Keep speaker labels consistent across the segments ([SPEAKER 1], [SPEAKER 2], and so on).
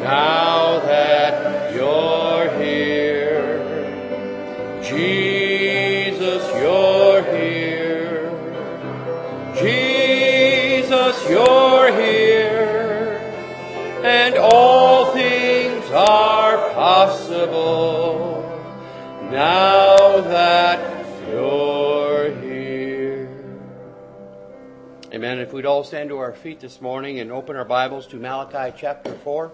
[SPEAKER 1] now that you're here. Jesus, you're here. Jesus, you're here. And all things are possible now that you're here. Amen. If we'd all stand to our feet this morning and open our Bibles to Malachi chapter 4.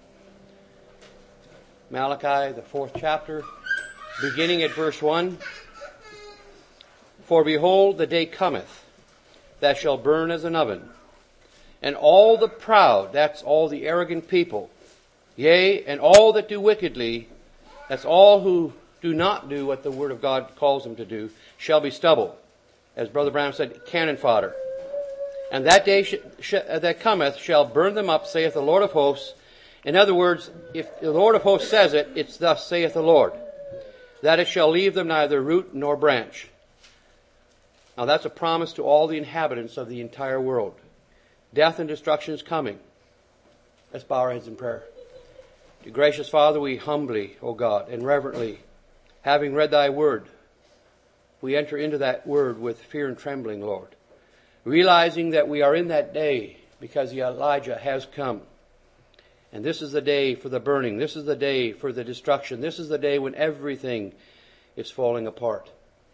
[SPEAKER 1] Malachi, the 4th chapter, beginning at verse 1. For behold, the day cometh, that shall burn as an oven, and all the proud, that's all the arrogant people, yea, and all that do wickedly, that's all who do not do what the Word of God calls them to do, shall be stubble. As Brother Branham said, cannon fodder. And that day that cometh shall burn them up, saith the Lord of hosts. In other words, if the Lord of hosts says it, it's thus saith the Lord, that it shall leave them neither root nor branch. Now that's a promise to all the inhabitants of the entire world. Death and destruction is coming. Let's bow our heads in prayer. Dear gracious Father, we humbly, O God, and reverently, having read thy word, we enter into that word with fear and trembling, Lord, realizing that we are in that day because the Elijah has come. And this is the day for the burning. This is the day for the destruction. This is the day when everything is falling apart.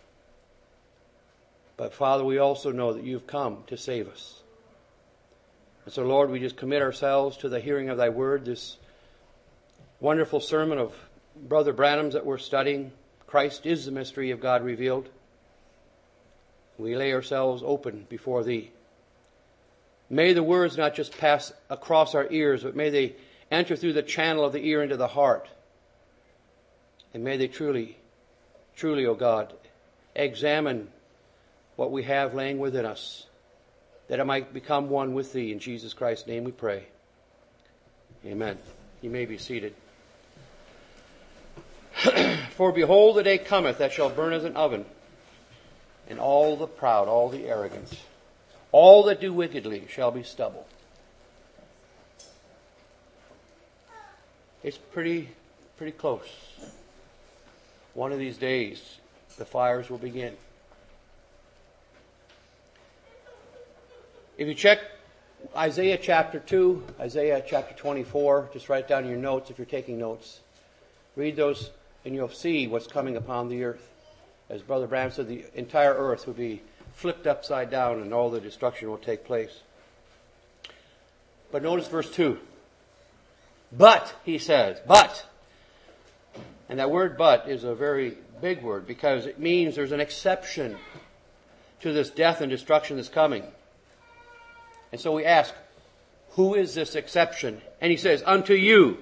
[SPEAKER 1] But Father, we also know that you've come to save us. And so, Lord, we just commit ourselves to the hearing of thy word, this wonderful sermon of Brother Branham's that we're studying. Christ is the mystery of God revealed. We lay ourselves open before thee. May the words not just pass across our ears, but may they enter through the channel of the ear into the heart. And may they truly, O God, examine what we have laying within us, that it might become one with thee. In Jesus Christ's name we pray. Amen. You may be seated. For behold, the day cometh that shall burn as an oven, and all the proud, all the arrogant, all that do wickedly shall be stubble. It's pretty close. One of these days, the fires will begin. If you check Isaiah chapter 2, Isaiah chapter 24, just write down your notes if you're taking notes. Read those and you'll see what's coming upon the earth. As Brother Branham said, the entire earth will be flipped upside down and all the destruction will take place. But notice verse 2. But, he says, but. And that word but is a very big word because it means there's an exception to this death and destruction that's coming. And so we ask, who is this exception? And he says, unto you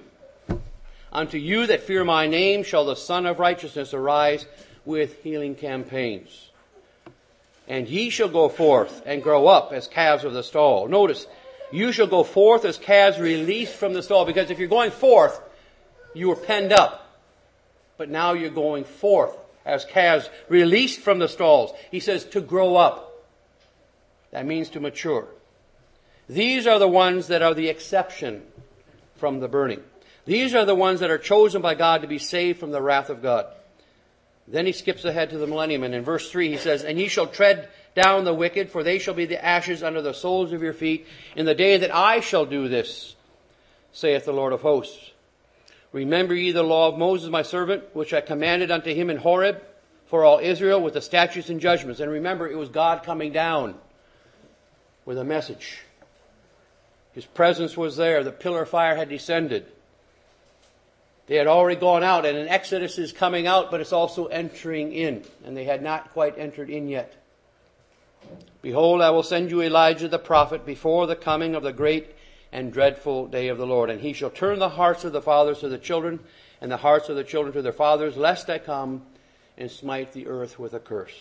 [SPEAKER 1] that fear my name shall the Son of Righteousness arise with healing campaigns. And ye shall go forth and grow up as calves of the stall. Notice, you shall go forth as calves released from the stall. Because if you're going forth, you were penned up. But now you're going forth as calves released from the stalls. He says to grow up. That means to mature. These are the ones that are the exception from the burning. These are the ones that are chosen by God to be saved from the wrath of God. Then he skips ahead to the millennium, and in verse 3 he says, and ye shall tread down the wicked, for they shall be the ashes under the soles of your feet, in the day that I shall do this, saith the Lord of hosts. Remember ye the law of Moses my servant, which I commanded unto him in Horeb, for all Israel, with the statutes and judgments. And remember, it was God coming down with a message. His presence was there. The pillar of fire had descended. They had already gone out, and an Exodus is coming out, but it's also entering in. And they had not quite entered in yet. Behold, I will send you Elijah the prophet before the coming of the great and dreadful day of the Lord. And he shall turn the hearts of the fathers to the children, and the hearts of the children to their fathers, lest I come and smite the earth with a curse.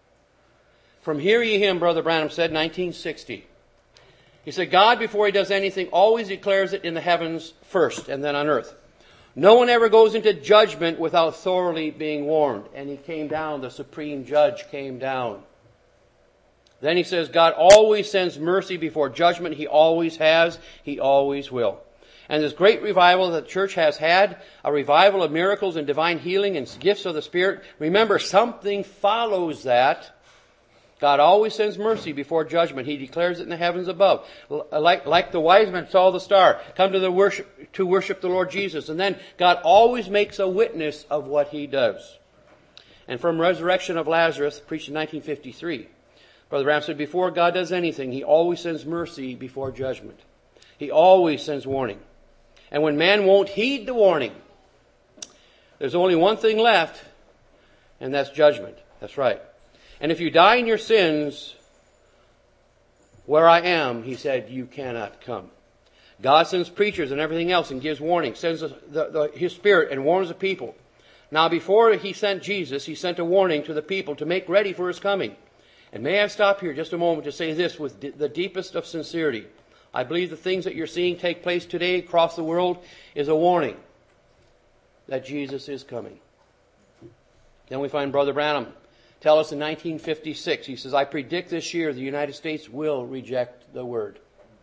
[SPEAKER 1] From Hear Ye Him, Brother Branham said, 1960. He said, God, before he does anything, always declares it in the heavens first, and then on earth. No one ever goes into judgment without thoroughly being warned. And he came down, the supreme judge came down. Then he says, God always sends mercy before judgment. He always has. He always will. And this great revival that the church has had, a revival of miracles and divine healing and gifts of the Spirit, remember, something follows that. God always sends mercy before judgment. He declares it in the heavens above. Like the wise men saw the star, come to worship the Lord Jesus. And then God always makes a witness of what He does. And from resurrection of Lazarus, preached in 1953, Brother Branham said, before God does anything, He always sends mercy before judgment. He always sends warning. And when man won't heed the warning, there's only one thing left, and that's judgment. That's right. And if you die in your sins, where I am, He said, you cannot come. God sends preachers and everything else and gives warning, sends His Spirit and warns the people. Now before He sent Jesus, He sent a warning to the people to make ready for His coming. And may I stop here just a moment to say this with the deepest of sincerity. I believe the things that you're seeing take place today across the world is a warning that Jesus is coming. Then we find Brother Branham tell us in 1956, he says, I predict this year the United States will reject the Word.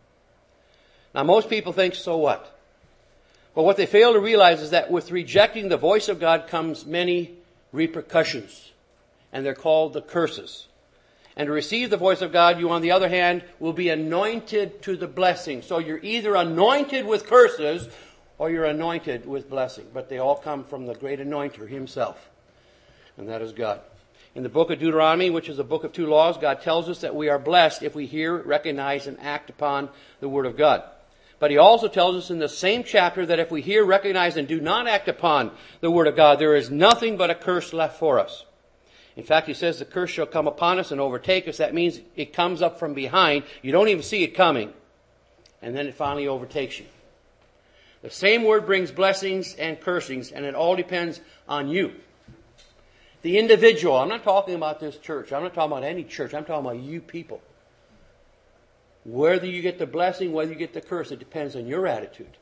[SPEAKER 1] Now most people think, so what? But what they fail to realize is that with rejecting the voice of God comes many repercussions. And they're called the curses. And to receive the voice of God, you on the other hand will be anointed to the blessing. So you're either anointed with curses or you're anointed with blessing. But they all come from the great anointer Himself. And that is God. In the book of Deuteronomy, which is a book of 2 laws, God tells us that we are blessed if we hear, recognize, and act upon the Word of God. But He also tells us in the same chapter that if we hear, recognize, and do not act upon the Word of God, there is nothing but a curse left for us. In fact, He says the curse shall come upon us and overtake us. That means it comes up from behind. You don't even see it coming. And then it finally overtakes you. The same word brings blessings and cursings, and it all depends on you. The individual. I'm not talking about this church. I'm not talking about any church. I'm talking about you people. Whether you get the blessing, whether you get the curse, it depends on your attitude.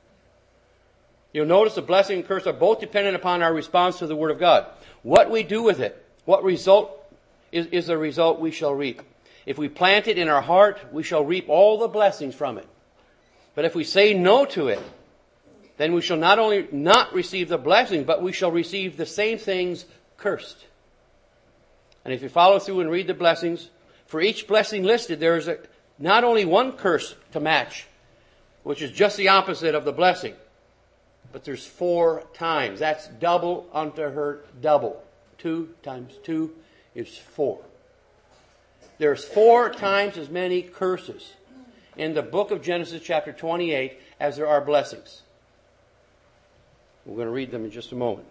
[SPEAKER 1] You'll notice the blessing and curse are both dependent upon our response to the Word of God. What we do with it, what result is the result we shall reap. If we plant it in our heart, we shall reap all the blessings from it. But if we say no to it, then we shall not only not receive the blessing, but we shall receive the same things cursed. And if you follow through and read the blessings, for each blessing listed, there is not only one curse to match, which is just the opposite of the blessing, but there's 4 times. That's double unto her double. 2 times 2 is 4. There's 4 times as many curses in the book of Genesis chapter 28 as there are blessings. We're going to read them in just a moment.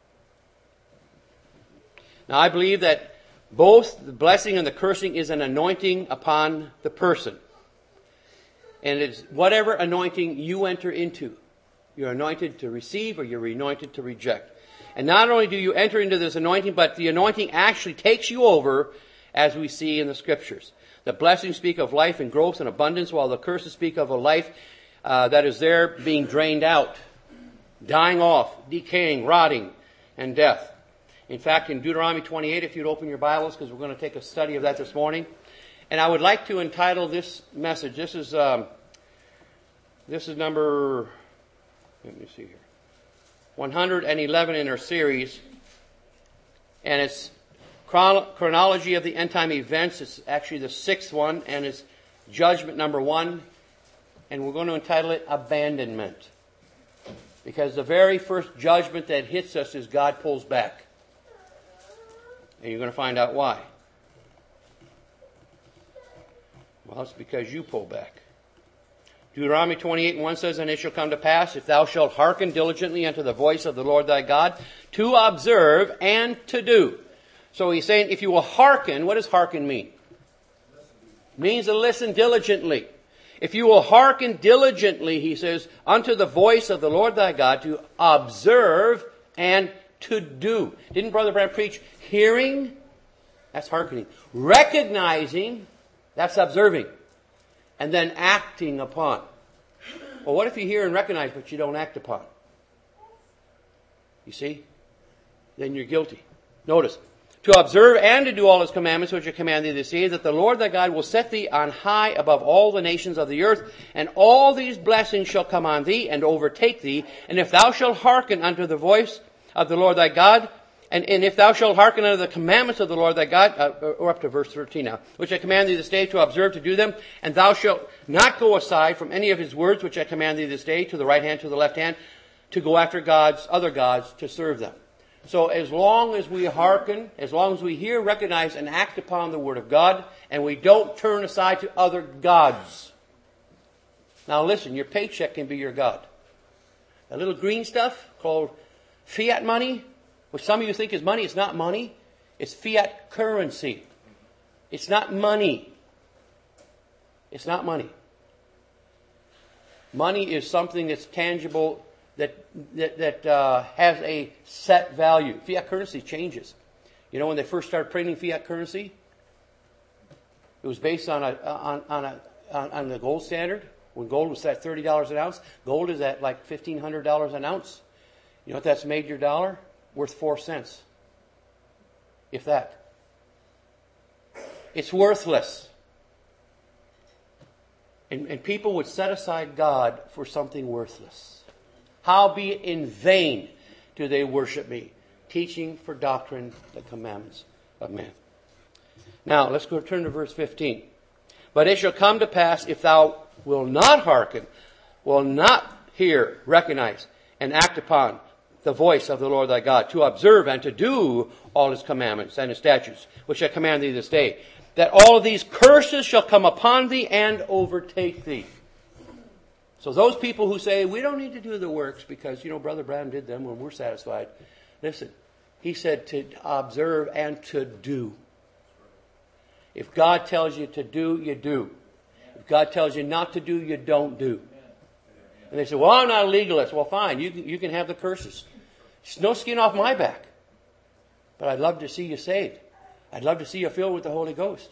[SPEAKER 1] Now I believe that both the blessing and the cursing is an anointing upon the person. And it's whatever anointing you enter into. You're anointed to receive or you're anointed to reject. And not only do you enter into this anointing, but the anointing actually takes you over, as we see in the Scriptures. The blessings speak of life and growth and abundance, while the curses speak of a life that is there being drained out, dying off, decaying, rotting, and death. In fact, in Deuteronomy 28, if you'd open your Bibles, because we're going to take a study of that this morning. And I would like to entitle this message, this is number, let me see here, 111 in our series. And it's chronology of the end time events. It's actually the 6th one, and it's judgment number 1. And we're going to entitle it Abandonment. Because the very first judgment that hits us is God pulls back. And you're going to find out why. Well, it's because you pull back. Deuteronomy 28:1 says, and it shall come to pass, if thou shalt hearken diligently unto the voice of the Lord thy God, to observe and to do. So he's saying, if you will hearken, what does hearken mean? It means to listen diligently. If you will hearken diligently, he says, unto the voice of the Lord thy God, to observe and to do. Didn't Brother Branham preach hearing? That's hearkening. Recognizing, that's observing. And then acting upon. Well, what if you hear and recognize but you don't act upon? You see? Then you're guilty. Notice, to observe and to do all his commandments which I command thee this day, that the Lord thy God will set thee on high above all the nations of the earth, and all these blessings shall come on thee and overtake thee, and if thou shalt hearken unto the voice of the Lord thy God, and if thou shalt hearken unto the commandments of the Lord thy God, or up to verse 13 now, which I command thee this day to observe to do them, and thou shalt not go aside from any of his words which I command thee this day, to the right hand, to the left hand, to go after other gods, to serve them. So as long as we hearken, as long as we hear, recognize, and act upon the Word of God, and we don't turn aside to other gods. Now listen, your paycheck can be your God. That little green stuff called fiat money, which some of you think is money, it's not money. It's fiat currency. It's not money. It's not money. Money is something that's tangible, that has a set value. Fiat currency changes. You know, when they first started printing fiat currency, it was based on the gold standard. When gold was at $30 an ounce, gold is at like $1,500 an ounce. You know what that's made your dollar? Worth 4 cents. If that. It's worthless. And people would set aside God for something worthless. Howbeit in vain do they worship me, teaching for doctrine the commandments of men. Now, let's go turn to verse 15. But it shall come to pass, if thou wilt not hearken, will not hear, recognize, and act upon the voice of the Lord thy God, to observe and to do all his commandments and his statutes, which I command thee this day, that all of these curses shall come upon thee and overtake thee. So those people who say, we don't need to do the works because, Brother Branham did them when we're satisfied. Listen, he said to observe and to do. If God tells you to do, you do. If God tells you not to do, you don't do. And they say, well, I'm not a legalist. Well, fine, you can have the curses. It's no skin off my back. But I'd love to see you saved. I'd love to see you filled with the Holy Ghost.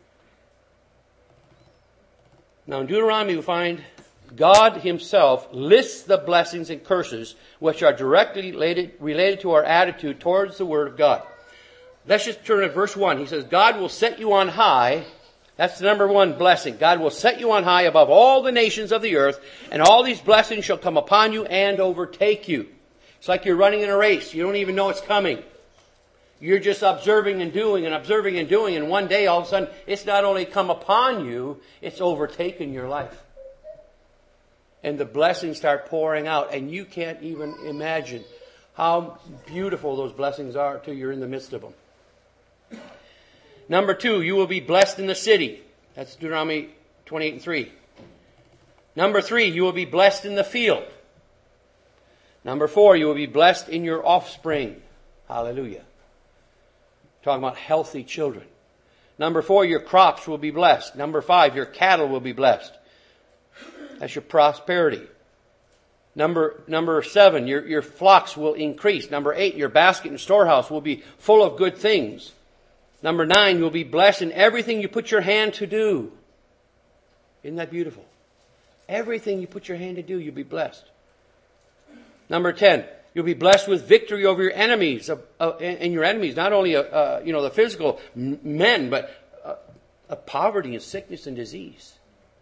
[SPEAKER 1] Now in Deuteronomy we find God himself lists the blessings and curses which are directly related to our attitude towards the Word of God. Let's just turn to verse 1. He says, God will set you on high. That's the number one blessing. God will set you on high above all the nations of the earth, and all these blessings shall come upon you and overtake you. It's like you're running in a race. You don't even know it's coming. You're just observing and doing and observing and doing, and one day all of a sudden it's not only come upon you, it's overtaken your life. And the blessings start pouring out, and you can't even imagine how beautiful those blessings are till you're in the midst of them. Number 2, you will be blessed in the city. That's Deuteronomy 28:3. Number 3, you will be blessed in the field. Number 4, you will be blessed in your offspring. Hallelujah. Talking about healthy children. Number 4, your crops will be blessed. Number 5, your cattle will be blessed. That's your prosperity. Number 7, your flocks will increase. Number 8, your basket and storehouse will be full of good things. Number 9, you'll be blessed in everything you put your hand to do. Isn't that beautiful? Everything you put your hand to do, you'll be blessed. Number 10, you'll be blessed with victory over your enemies, and your enemies, not only the physical men, but poverty and sickness and disease.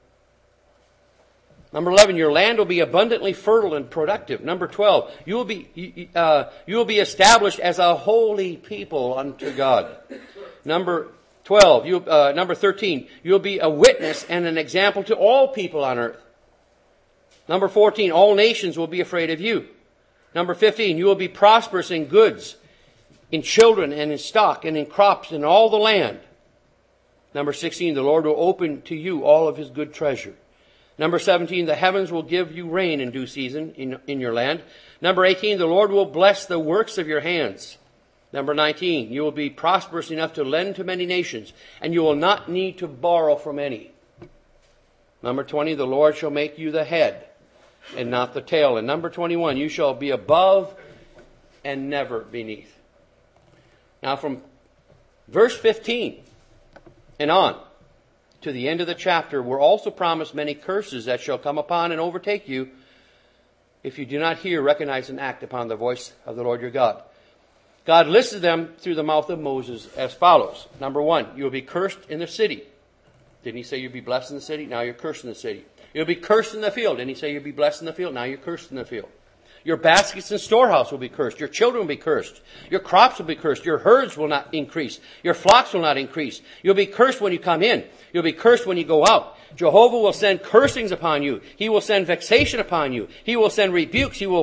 [SPEAKER 1] Number 11, your land will be abundantly fertile and productive. Number 12, you will be established as a holy people unto God. Number 13, you'll be a witness and an example to all people on earth. Number 14, all nations will be afraid of you. Number 15, you will be prosperous in goods, in children and in stock and in crops and all the land. Number 16, the Lord will open to you all of his good treasure. Number 17, the heavens will give you rain in due season in your land. Number 18, the Lord will bless the works of your hands. Number 19, you will be prosperous enough to lend to many nations, and you will not need to borrow from any. Number 20, the Lord shall make you the head and not the tail. And number 21, you shall be above and never beneath. Now from verse 15 and on to the end of the chapter, we're also promised many curses that shall come upon and overtake you if you do not hear, recognize, and act upon the voice of the Lord your God. God listed them through the mouth of Moses as follows. Number 1, you will be cursed in the city. Didn't he say you'll be blessed in the city? Now you're cursed in the city. You'll be cursed in the field. Didn't he say you'll be blessed in the field? Now you're cursed in the field. Your baskets and storehouse will be cursed. Your children will be cursed. Your crops will be cursed. Your herds will not increase. Your flocks will not increase. You'll be cursed when you come in. You'll be cursed when you go out. Jehovah will send cursings upon you. He will send vexation upon you. He will send rebukes. You will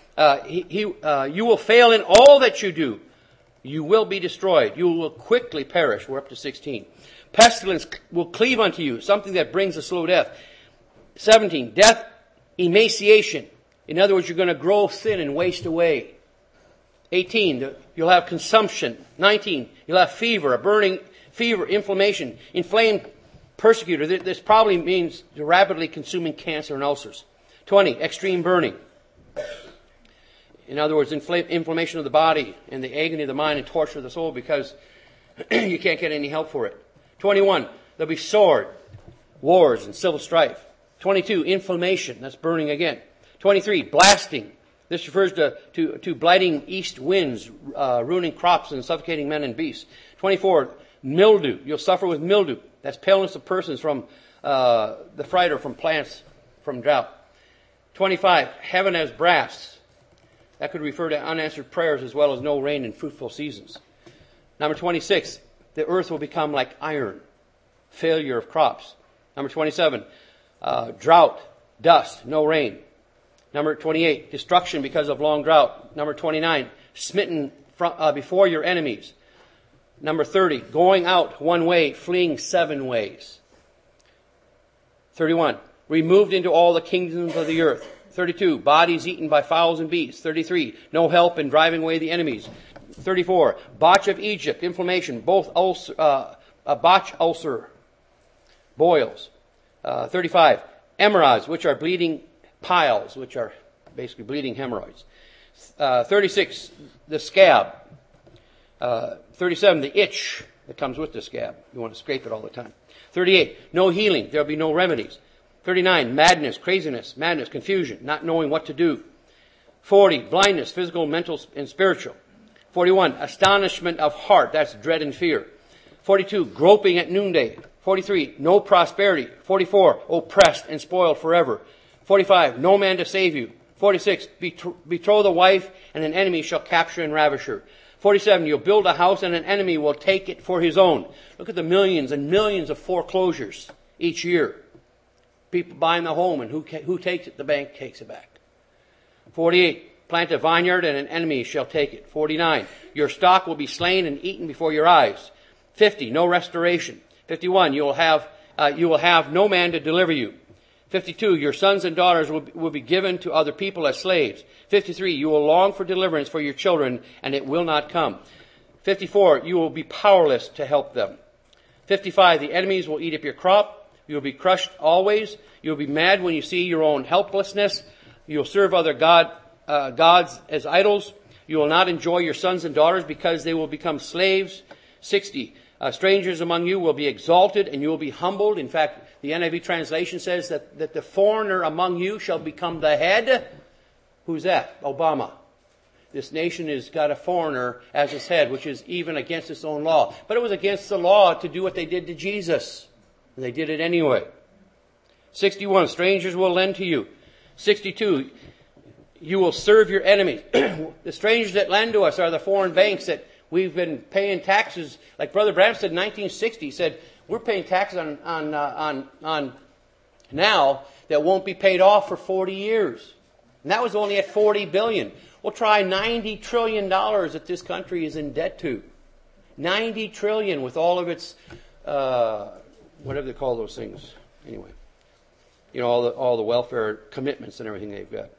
[SPEAKER 1] fail in all that you do. You will be destroyed. You will quickly perish. We're up to 16. Pestilence will cleave unto you, something that brings a slow death. 17. Death, emaciation. In other words, you're going to grow thin and waste away. 18. You'll have consumption. 19. You'll have fever, a burning fever, inflammation, inflamed persecutor. This probably means rapidly consuming cancer and ulcers. 20. Extreme burning. In other words, inflammation of the body and the agony of the mind and torture of the soul because you can't get any help for it. 21. There'll be sword, wars, and civil strife. 22. Inflammation. That's burning again. 23. Blasting. This refers to blighting east winds, ruining crops and suffocating men and beasts. 24. Mildew. You'll suffer with mildew. That's paleness of persons from the fright or from plants from drought. 25. Heaven as brass. That could refer to unanswered prayers as well as no rain in fruitful seasons. Number 26. The earth will become like iron. Failure of crops. Number 27. Drought, dust, no rain. Number 28. Destruction because of long drought. Number 29. Smitten before your enemies. Number 30. Going out one way, fleeing 7 ways. 31. Removed into all the kingdoms of the earth. 32. Bodies eaten by fowls and beasts. 33. No help in driving away the enemies. 34. Botch of Egypt, inflammation, both a botch ulcer, boils. 35. Hemorrhoids, which are bleeding piles, which are basically bleeding hemorrhoids. 36. The scab. 37. The itch that comes with the scab. You want to scrape it all the time. 38. No healing. There'll be no remedies. 39. Madness, craziness, madness, confusion, not knowing what to do. 40. Blindness, physical, mental, and spiritual. 41. Astonishment of heart. That's dread and fear. 42. Groping at noonday. 43. No prosperity. 44. Oppressed and spoiled forever. 45. No man to save you. 46. Betroth a wife, and an enemy shall capture and ravish her. 47. You'll build a house, and an enemy will take it for his own. Look at the millions and millions of foreclosures each year. People buying the home, and who takes it? The bank takes it back. 48. Plant a vineyard, and an enemy shall take it. 49. Your stock will be slain and eaten before your eyes. 50. No restoration. 51. You will have no man to deliver you. 52. Your sons and daughters will be given to other people as slaves. 53. You will long for deliverance for your children, and it will not come. 54. You will be powerless to help them. 55. The enemies will eat up your crop. You will be crushed always. You will be mad when you see your own helplessness. You will serve other gods as idols. You will not enjoy your sons and daughters because they will become slaves. 60. Strangers among you will be exalted and you will be humbled. In fact, the NIV translation says that the foreigner among you shall become the head. Who's that? Obama. This nation has got a foreigner as its head, which is even against its own law. But it was against the law to do what they did to Jesus. And they did it anyway. 61. Strangers will lend to you. 62. You will serve your enemies. The strangers that lend to us are the foreign banks that we've been paying taxes. Like Brother Branham said in 1960, he said, we're paying taxes on now that won't be paid off for 40 years. And that was only at $40 billion. We'll try $90 trillion that this country is in debt to. $90 trillion with all of its, whatever they call those things. Anyway, you know, all the welfare commitments and everything they've got.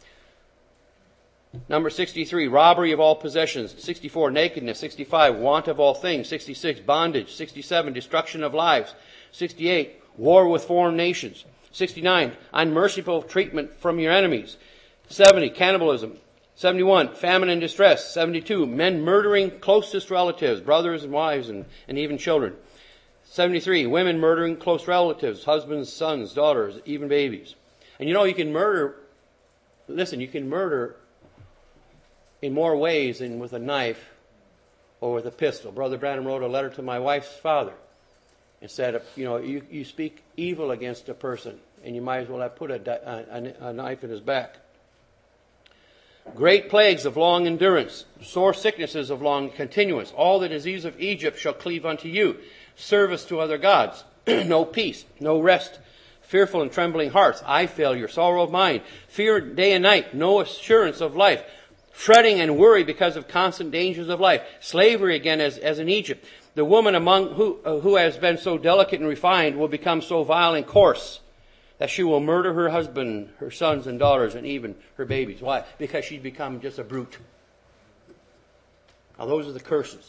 [SPEAKER 1] Number 63, robbery of all possessions. 64, nakedness. 65, want of all things. 66, bondage. 67, destruction of lives. 68, war with foreign nations. 69, unmerciful treatment from your enemies. 70, cannibalism. 71, famine and distress. 72, men murdering closest relatives, brothers and wives and even children. 73, women murdering close relatives, husbands, sons, daughters, even babies. And you know, you can murder in more ways than with a knife or with a pistol. Brother Branham wrote a letter to my wife's father and said, you speak evil against a person, and you might as well have put a knife in his back. Great plagues of long endurance, sore sicknesses of long continuance. All the disease of Egypt shall cleave unto you. Service to other gods, no peace, no rest, fearful and trembling hearts, eye failure, sorrow of mind, fear day and night, no assurance of life, fretting and worry because of constant dangers of life, slavery again as in Egypt. The woman among who has been so delicate and refined will become so vile and coarse that she will murder her husband, her sons and daughters, and even her babies. Why? Because she's become just a brute. Now those are the curses.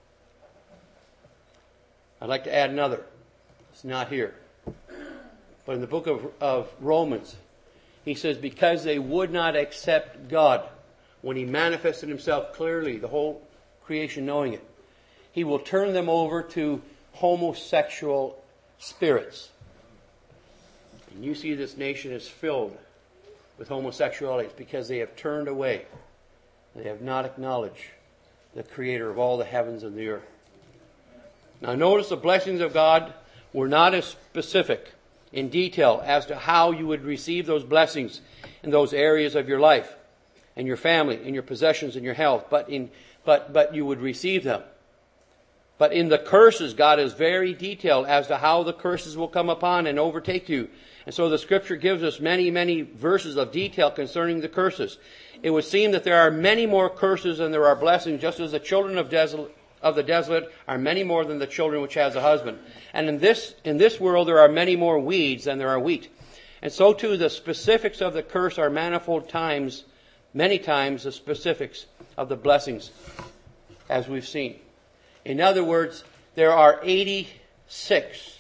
[SPEAKER 1] I'd like to add another. It's not here. But in the book of Romans, he says, because they would not accept God when He manifested Himself clearly, the whole creation knowing it, He will turn them over to homosexual spirits. And you see this nation is filled with homosexuality. It's because they have turned away. They have not acknowledged the Creator of all the heavens and the earth. Now notice the blessings of God were not as specific in detail as to how you would receive those blessings in those areas of your life and your family and your possessions and your health, but you would receive them. But in the curses, God is very detailed as to how the curses will come upon and overtake you. And so the Scripture gives us many, many verses of detail concerning the curses. It would seem that there are many more curses than there are blessings, just as the children of the desolate are many more than the children which has a husband. And in this world there are many more weeds than there are wheat. And so too the specifics of the curse are manifold times, many times the specifics of the blessings, as we've seen. In other words, there are 86.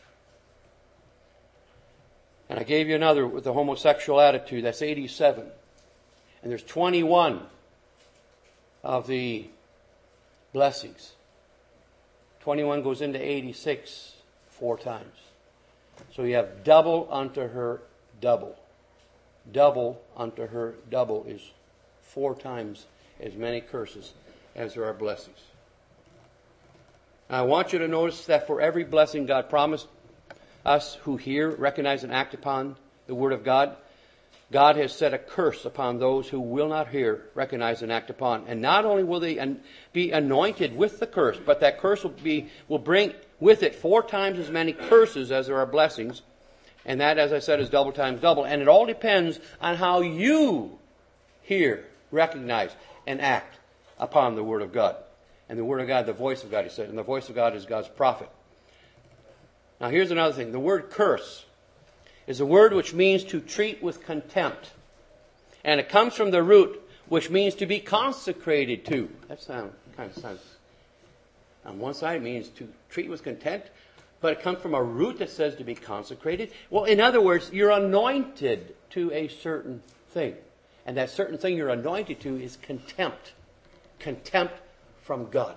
[SPEAKER 1] And I gave you another with the homosexual attitude. That's 87. And there's 21 of the blessings. 21 goes into 86 4 times. So you have double unto her double. Double unto her double is 4 times as many curses as there are blessings. Now, I want you to notice that for every blessing God promised us who hear, recognize, and act upon the Word of God, God has set a curse upon those who will not hear, recognize, and act upon. And not only will they be anointed with the curse, but that curse will bring with it 4 times as many curses as there are blessings. And that, as I said, is double times double. And it all depends on how you hear, recognize, and act upon the Word of God. And the Word of God, the voice of God, he said. And the voice of God is God's prophet. Now here's another thing. The word curse is a word which means to treat with contempt. And it comes from the root which means to be consecrated to. That sounds on one side it means to treat with contempt, but it comes from a root that says to be consecrated. Well, in other words, you're anointed to a certain thing. And that certain thing you're anointed to is contempt. Contempt from God.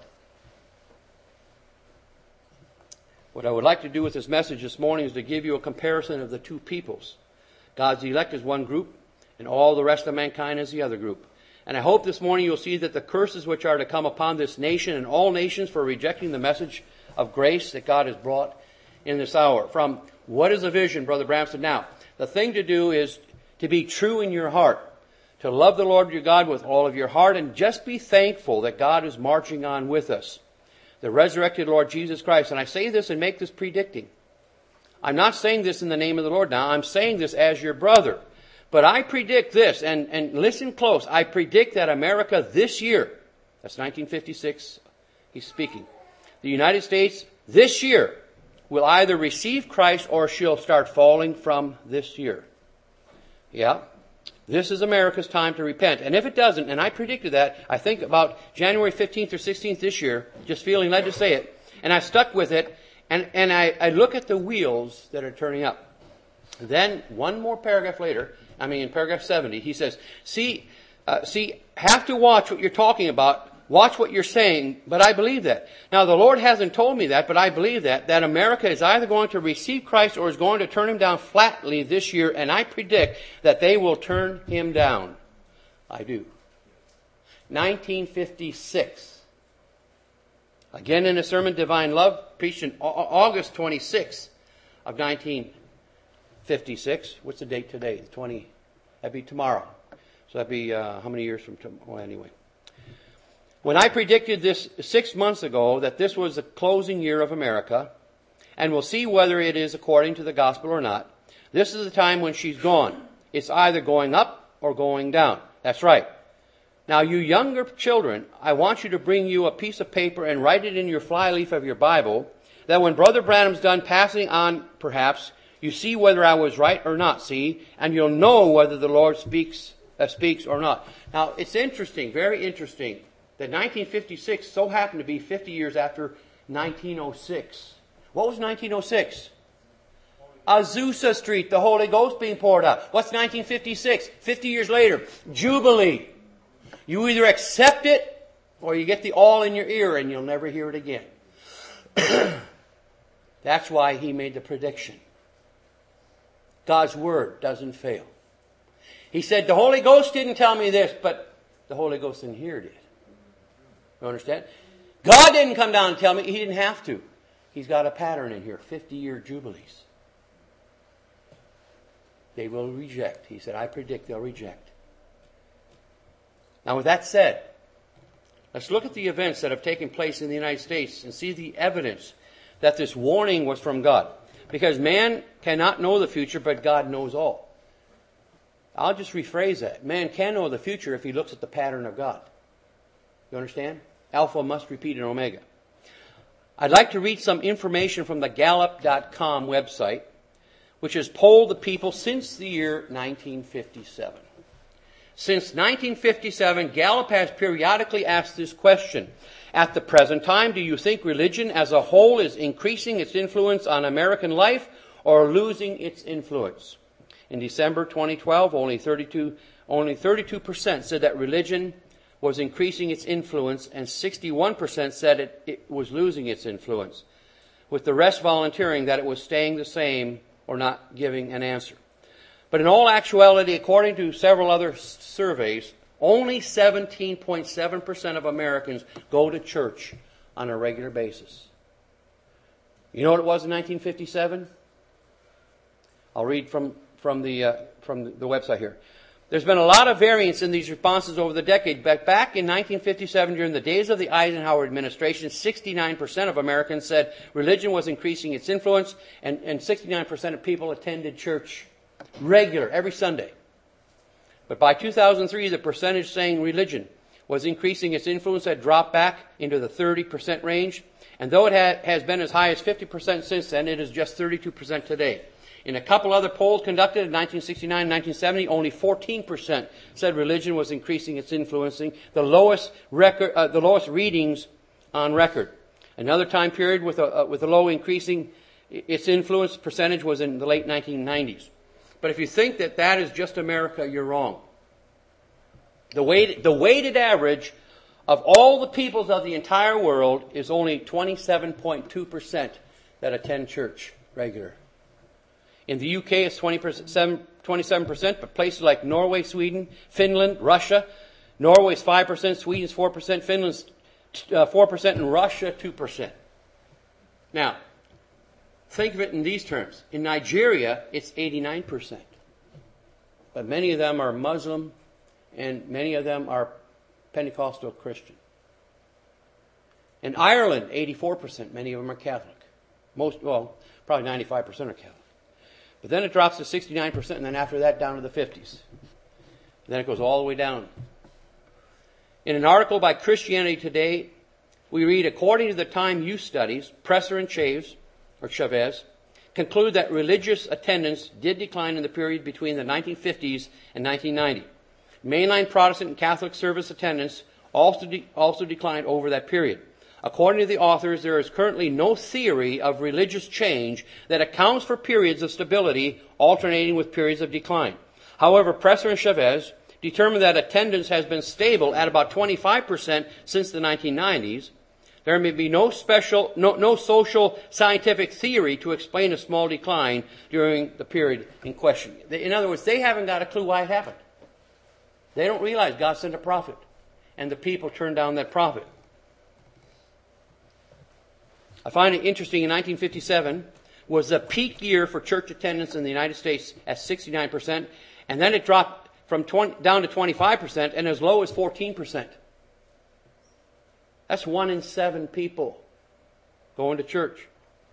[SPEAKER 1] What I would like to do with this message this morning is to give you a comparison of the two peoples. God's elect is one group, and all the rest of mankind is the other group. And I hope this morning you'll see that the curses which are to come upon this nation and all nations for rejecting the message of grace that God has brought in this hour. From what is a vision, Brother Branham said, now, the thing to do is to be true in your heart, to love the Lord your God with all of your heart, and just be thankful that God is marching on with us. The resurrected Lord Jesus Christ. And I say this and make this predicting. I'm not saying this in the name of the Lord now. I'm saying this as your brother. But I predict this, and listen close. I predict that America this year, that's 1956, he's speaking. The United States this year will either receive Christ or she'll start falling from this year. Yeah. This is America's time to repent. And if it doesn't, and I predicted that, I think about January 15th or 16th this year, just feeling led to say it, and I stuck with it, and I look at the wheels that are turning up. Then, one more paragraph later, in paragraph 70, he says, see, have to watch what you're talking about, watch what you're saying, but I believe that. Now, the Lord hasn't told me that, but I believe that America is either going to receive Christ or is going to turn him down flatly this year, and I predict that they will turn him down. I do. 1956. Again in a sermon, Divine Love, preached in August 26 of 1956. What's the date today? That'd be tomorrow. So that'd be how many years from tomorrow? Well, anyway. When I predicted this 6 months ago that this was the closing year of America, and we'll see whether it is according to the gospel or not, this is the time when she's gone. It's either going up or going down. That's right. Now, you younger children, I want you to bring you a piece of paper and write it in your flyleaf of your Bible, that when Brother Branham's done passing on, perhaps, you see whether I was right or not, see, and you'll know whether the Lord speaks or not. Now, it's interesting, very interesting, that 1956 so happened to be 50 years after 1906. What was 1906? Azusa Street, the Holy Ghost being poured out. What's 1956? 50 years later, Jubilee. You either accept it or you get the awl in your ear and you'll never hear it again. That's why he made the prediction. God's word doesn't fail. He said, the Holy Ghost didn't tell me this, but the Holy Ghost in here did. You understand? God didn't come down and tell me. He didn't have to. He's got a pattern in here, 50-year jubilees. They will reject. He said, I predict they'll reject. Now with that said, let's look at the events that have taken place in the United States and see the evidence that this warning was from God. Because man cannot know the future, but God knows all. I'll just rephrase that. Man can know the future if he looks at the pattern of God. You understand? Alpha must repeat an omega. I'd like to read some information from the Gallup.com website, which has polled the people since the year 1957. Since 1957, Gallup has periodically asked this question. At the present time, do you think religion as a whole is increasing its influence on American life or losing its influence? In December 2012, only 32% said that religion was increasing its influence, and 61% said it was losing its influence, with the rest volunteering that it was staying the same or not giving an answer. But in all actuality, according to several other surveys, only 17.7% of Americans go to church on a regular basis. You know what it was in 1957? I'll read from the website here. There's been a lot of variance in these responses over the decade, but back in 1957, during the days of the Eisenhower administration, 69% of Americans said religion was increasing its influence, and 69% of people attended church regular, every Sunday. But by 2003, the percentage saying religion was increasing its influence had dropped back into the 30% range, and though it has been as high as 50% since then, it is just 32% today. In a couple other polls conducted in 1969 and 1970, only 14% said religion was increasing its influencing, the lowest readings on record. Another time period with a low increasing its influence percentage was in the late 1990s. But if you think that is just America, you're wrong. The weighted average of all the peoples of the entire world is only 27.2% that attend church regular. In the UK, it's 27%, but places like Norway, Sweden, Finland, Russia, Norway's 5%, Sweden's 4%, Finland's 4%, and Russia 2%. Now, think of it in these terms. In Nigeria, it's 89%. But many of them are Muslim, and many of them are Pentecostal Christian. In Ireland, 84%. Many of them are Catholic. Probably 95% are Catholic. But then it drops to 69%, and then after that down to the 50s. And then it goes all the way down. In an article by Christianity Today, we read, according to the Time Youth Studies, Presser and Chavez conclude that religious attendance did decline in the period between the 1950s and 1990. Mainline Protestant and Catholic service attendance also declined over that period. According to the authors, there is currently no theory of religious change that accounts for periods of stability alternating with periods of decline. However, Presser and Chavez determined that attendance has been stable at about 25% since the 1990s. There may be no social scientific theory to explain a small decline during the period in question. In other words, they haven't got a clue why it happened. They don't realize God sent a prophet, and the people turned down that prophet.
[SPEAKER 2] I find it interesting, in 1957 was the peak year for church attendance in the United States at 69%, and then it dropped from down to 25% and as low as 14%. That's 1 in 7 people going to church.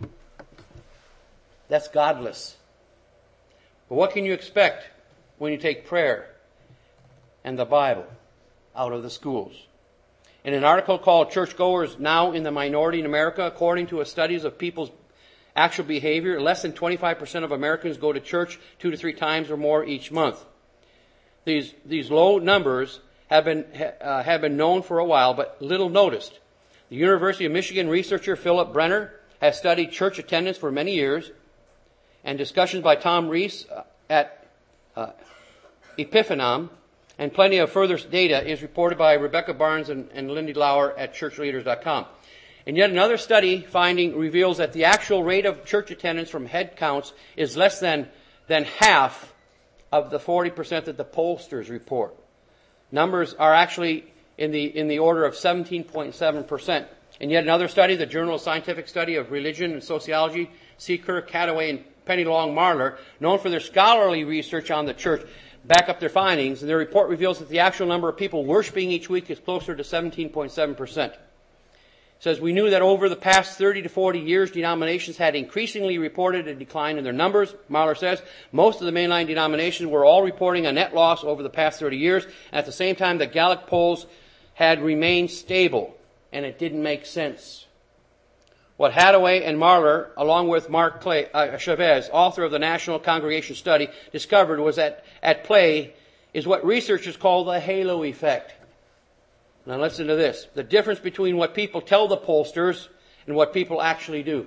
[SPEAKER 2] That's godless. But what can you expect when you take prayer and the Bible out of the schools? In an article called Churchgoers Now in the Minority in America, according to a studies of people's actual behavior, less than 25% of Americans go to church 2 to 3 times or more each month. These low numbers have been known for a while, but little noticed. The University of Michigan researcher Philip Brenner has studied church attendance for many years, and discussions by Tom Rees at Epiphanom, and plenty of further data is reported by Rebecca Barnes and Lindy Lauer at churchleaders.com. And yet another study finding reveals that the actual rate of church attendance from head counts is less than half of the 40% that the pollsters report. Numbers are actually in the order of 17.7%. And yet another study, the Journal of Scientific Study of Religion and Sociology, Seeker, Cataway, and Penny Long Marler, known for their scholarly research on the church, back up their findings, and their report reveals that the actual number of people worshiping each week is closer to 17.7%. It says, we knew that over the past 30 to 40 years, denominations had increasingly reported a decline in their numbers. Marler says, most of the mainline denominations were all reporting a net loss over the past 30 years. At the same time, the Gallup polls had remained stable, and it didn't make sense. What Hadaway and Marler, along with Mark Chavez, author of the National Congregation Study, discovered was that at play is what researchers call the halo effect. Now listen to this. The difference between what people tell the pollsters and what people actually do.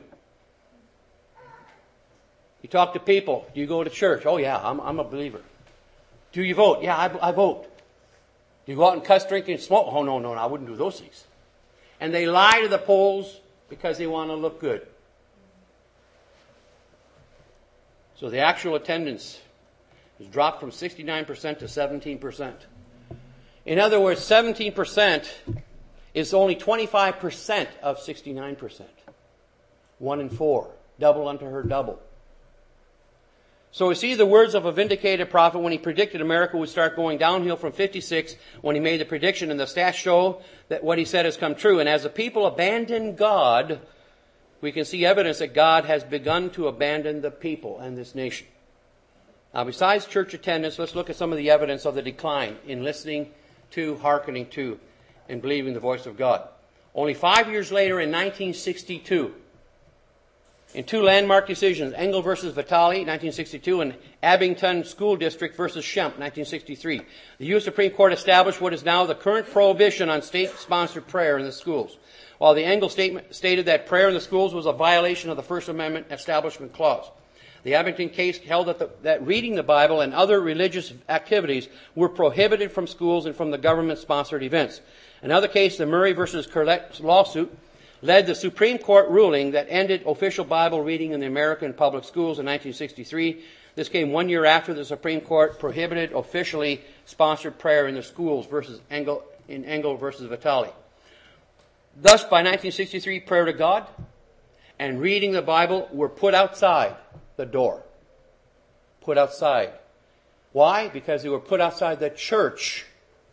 [SPEAKER 2] You talk to people. Do you go to church? Oh yeah, I'm a believer. Do you vote? Yeah, I vote. Do you go out and cuss, drink, and smoke? Oh no, I wouldn't do those things. And they lie to the polls because they want to look good. So the actual attendance has dropped from 69% to 17%. In other words, 17% is only 25% of 69%. 1 in 4. Double unto her double. So we see the words of a vindicated prophet when he predicted America would start going downhill from 56 when he made the prediction, and the stats show that what he said has come true. And as the people abandon God, we can see evidence that God has begun to abandon the people and this nation. Now, besides church attendance, let's look at some of the evidence of the decline in listening to, hearkening to, and believing the voice of God. Only 5 years later, in 1962, in 2 landmark decisions, Engel versus Vitale, 1962, and Abington School District versus Schempp, 1963, the U.S. Supreme Court established what is now the current prohibition on state-sponsored prayer in the schools, while the Engel statement stated that prayer in the schools was a violation of the First Amendment Establishment Clause. The Abington case held that reading the Bible and other religious activities were prohibited from schools and from the government-sponsored events. Another case, the Murray versus Curlett lawsuit, led the Supreme Court ruling that ended official Bible reading in the American public schools in 1963. This came 1 year after the Supreme Court prohibited officially sponsored prayer in the schools in Engel versus Vitale. Thus, by 1963, prayer to God and reading the Bible were put outside the door. Put outside. Why? Because they were put outside the church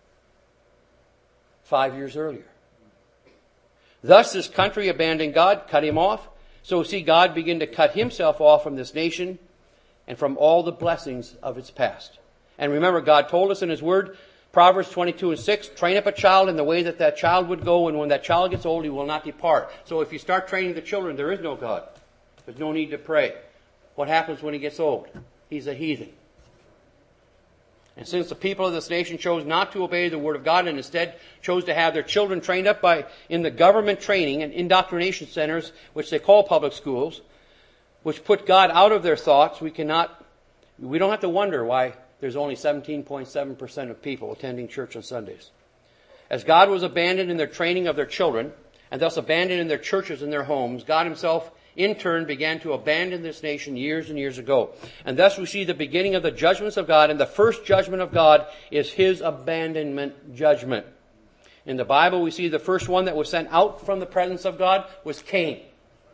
[SPEAKER 2] 5 years earlier. Thus, this country abandoned God, cut him off. So we see God begin to cut himself off from this nation and from all the blessings of its past. And remember, God told us in his word, Proverbs 22:6, train up a child in the way that child would go, and when that child gets old, he will not depart. So if you start training the children, there is no God. There's no need to pray. What happens when he gets old? He's a heathen. And since the people of this nation chose not to obey the word of God and instead chose to have their children trained up in the government training and indoctrination centers, which they call public schools, which put God out of their thoughts, we don't have to wonder why there's only 17.7% of people attending church on Sundays. As God was abandoned in their training of their children, and thus abandoned in their churches and their homes, God himself in turn began to abandon this nation years and years ago. And thus we see the beginning of the judgments of God, and the first judgment of God is his abandonment judgment. In the Bible we see the first one that was sent out from the presence of God was Cain.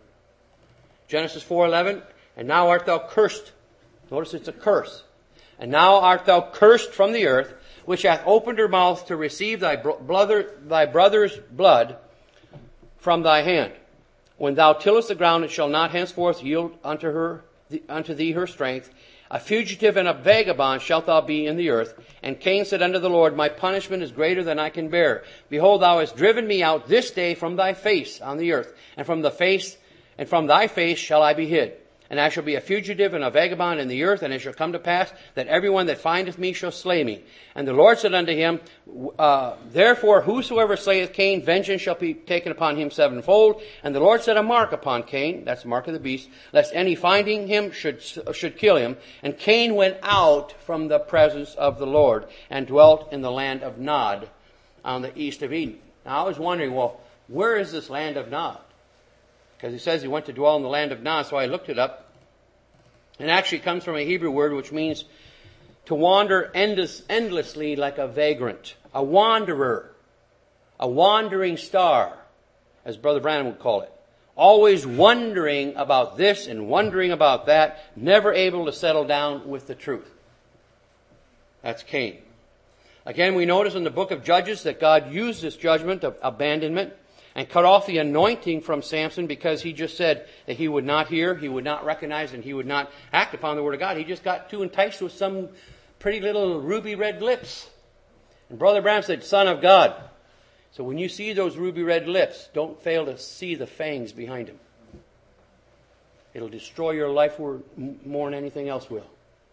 [SPEAKER 2] Genesis 4:11, and now art thou cursed. Notice it's a curse. And now art thou cursed from the earth, which hath opened her mouth to receive thy brother's blood from thy hand. When thou tillest the ground, it shall not henceforth yield unto thee her strength. A fugitive and a vagabond shalt thou be in the earth. And Cain said unto the Lord, my punishment is greater than I can bear. Behold, thou hast driven me out this day from thy face on the earth, and from thy face shall I be hid. And I shall be a fugitive and a vagabond in the earth, and it shall come to pass that everyone that findeth me shall slay me. And the Lord said unto him, therefore whosoever slayeth Cain, vengeance shall be taken upon him sevenfold. And the Lord set a mark upon Cain, that's the mark of the beast, lest any finding him should kill him. And Cain went out from the presence of the Lord, and dwelt in the land of Nod, on the east of Eden. Now I was wondering, well, where is this land of Nod? Because he says he went to dwell in the land of Nod, so I looked it up. And actually it comes from a Hebrew word which means to wander endlessly like a vagrant, a wanderer, a wandering star, as Brother Branham would call it. Always wondering about this and wondering about that, never able to settle down with the truth. That's Cain. Again, we notice in the book of Judges that God used this judgment of abandonment and cut off the anointing from Samson because he just said that he would not hear, he would not recognize, and he would not act upon the word of God. He just got too enticed with some pretty little ruby red lips. And Brother Branham said, Son of God. So when you see those ruby red lips, don't fail to see the fangs behind them. It'll destroy your life more than anything else will.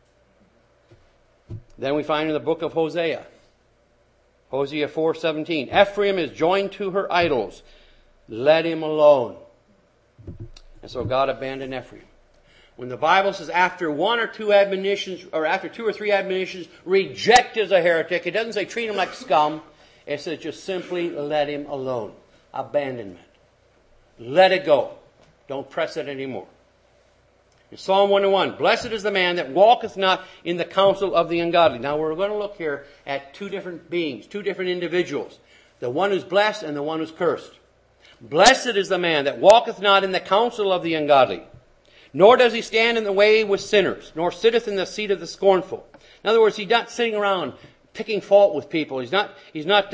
[SPEAKER 2] Then we find in the book of Hosea, Hosea 4:17, Ephraim is joined to her idols. Let him alone. And so God abandoned Ephraim. When the Bible says after one or two admonitions, or after two or three admonitions, reject as a heretic, it doesn't say treat him like scum. It says just simply let him alone. Abandonment. Let it go. Don't press it anymore. In Psalm 101, blessed is the man that walketh not in the counsel of the ungodly. Now we're going to look here at two different beings, two different individuals. The one who's blessed and the one who's cursed. Blessed is the man that walketh not in the counsel of the ungodly, nor does he stand in the way with sinners, nor sitteth in the seat of the scornful. In other words, he's not sitting around picking fault with people. He's not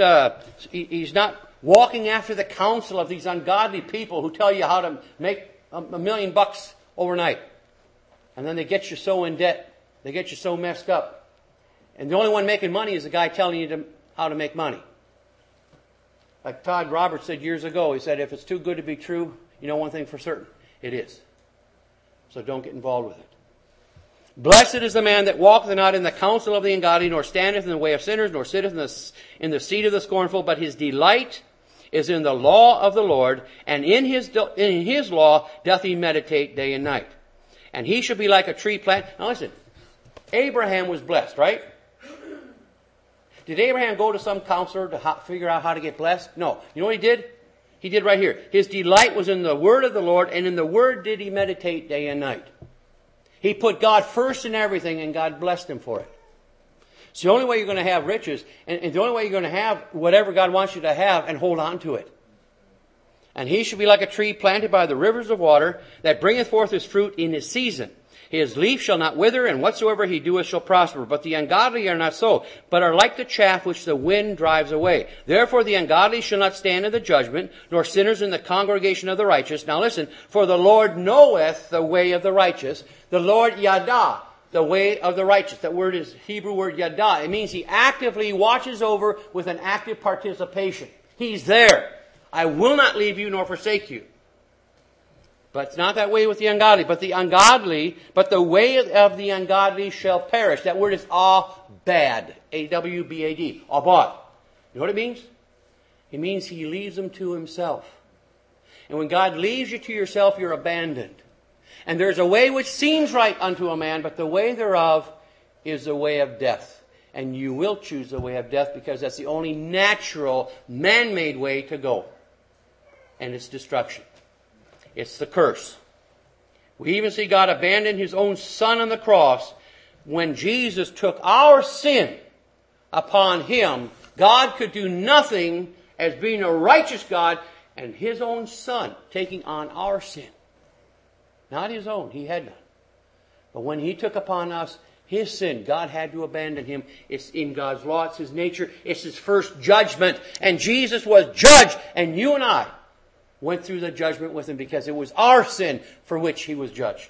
[SPEAKER 2] walking after the counsel of these ungodly people who tell you how to make $1 million overnight. And then they get you so in debt. They get you so messed up. And the only one making money is the guy telling you how to make money. Like Todd Roberts said years ago, he said, if it's too good to be true, you know one thing for certain, it is. So don't get involved with it. Blessed is the man that walketh not in the counsel of the ungodly, nor standeth in the way of sinners, nor sitteth in the seat of the scornful, but his delight is in the law of the Lord, and in his law doth he meditate day and night. And he shall be like a tree planted. Now listen, Abraham was blessed, right? Did Abraham go to some counselor to figure out how to get blessed? No. You know what he did? He did right here. His delight was in the word of the Lord, and in the word did he meditate day and night. He put God first in everything, and God blessed him for it. It's the only way you're going to have riches, and the only way you're going to have whatever God wants you to have and hold on to it. And he shall be like a tree planted by the rivers of water, that bringeth forth his fruit in his season. His leaf shall not wither, and whatsoever he doeth shall prosper. But the ungodly are not so, but are like the chaff which the wind drives away. Therefore the ungodly shall not stand in the judgment, nor sinners in the congregation of the righteous. Now listen, for the Lord knoweth the way of the righteous. The Lord yada, the way of the righteous. That word is Hebrew word yada. It means he actively watches over with an active participation. He's there. I will not leave you nor forsake you. But it's not that way with the ungodly. But the way of the ungodly shall perish. That word is abad. A-W-B-A-D. Abad. You know what it means? It means he leaves them to himself. And when God leaves you to yourself, you're abandoned. And there's a way which seems right unto a man, but the way thereof is the way of death. And you will choose the way of death because that's the only natural, man-made way to go. And it's destruction. It's the curse. We even see God abandon his own Son on the cross. When Jesus took our sin upon him, God could do nothing as being a righteous God and his own Son taking on our sin. Not his own. He had none. But when he took upon us his sin, God had to abandon him. It's in God's law. It's his nature. It's his first judgment. And Jesus was judged. And you and I went through the judgment with him because it was our sin for which he was judged.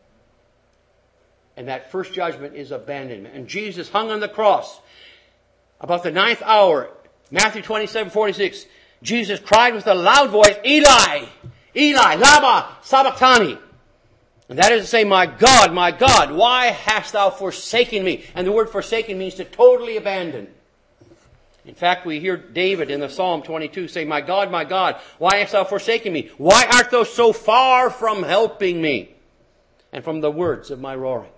[SPEAKER 2] And that first judgment is abandonment. And Jesus hung on the cross. About the 9th hour, Matthew 27:46, Jesus cried with a loud voice, Eli, Eli, lama sabachthani. And that is to say, my God, why hast thou forsaken me? And the word forsaken means to totally abandon. In fact, we hear David in the Psalm 22 say, my God, why hast thou forsaken me? Why art thou so far from helping me? And from the words of my roaring.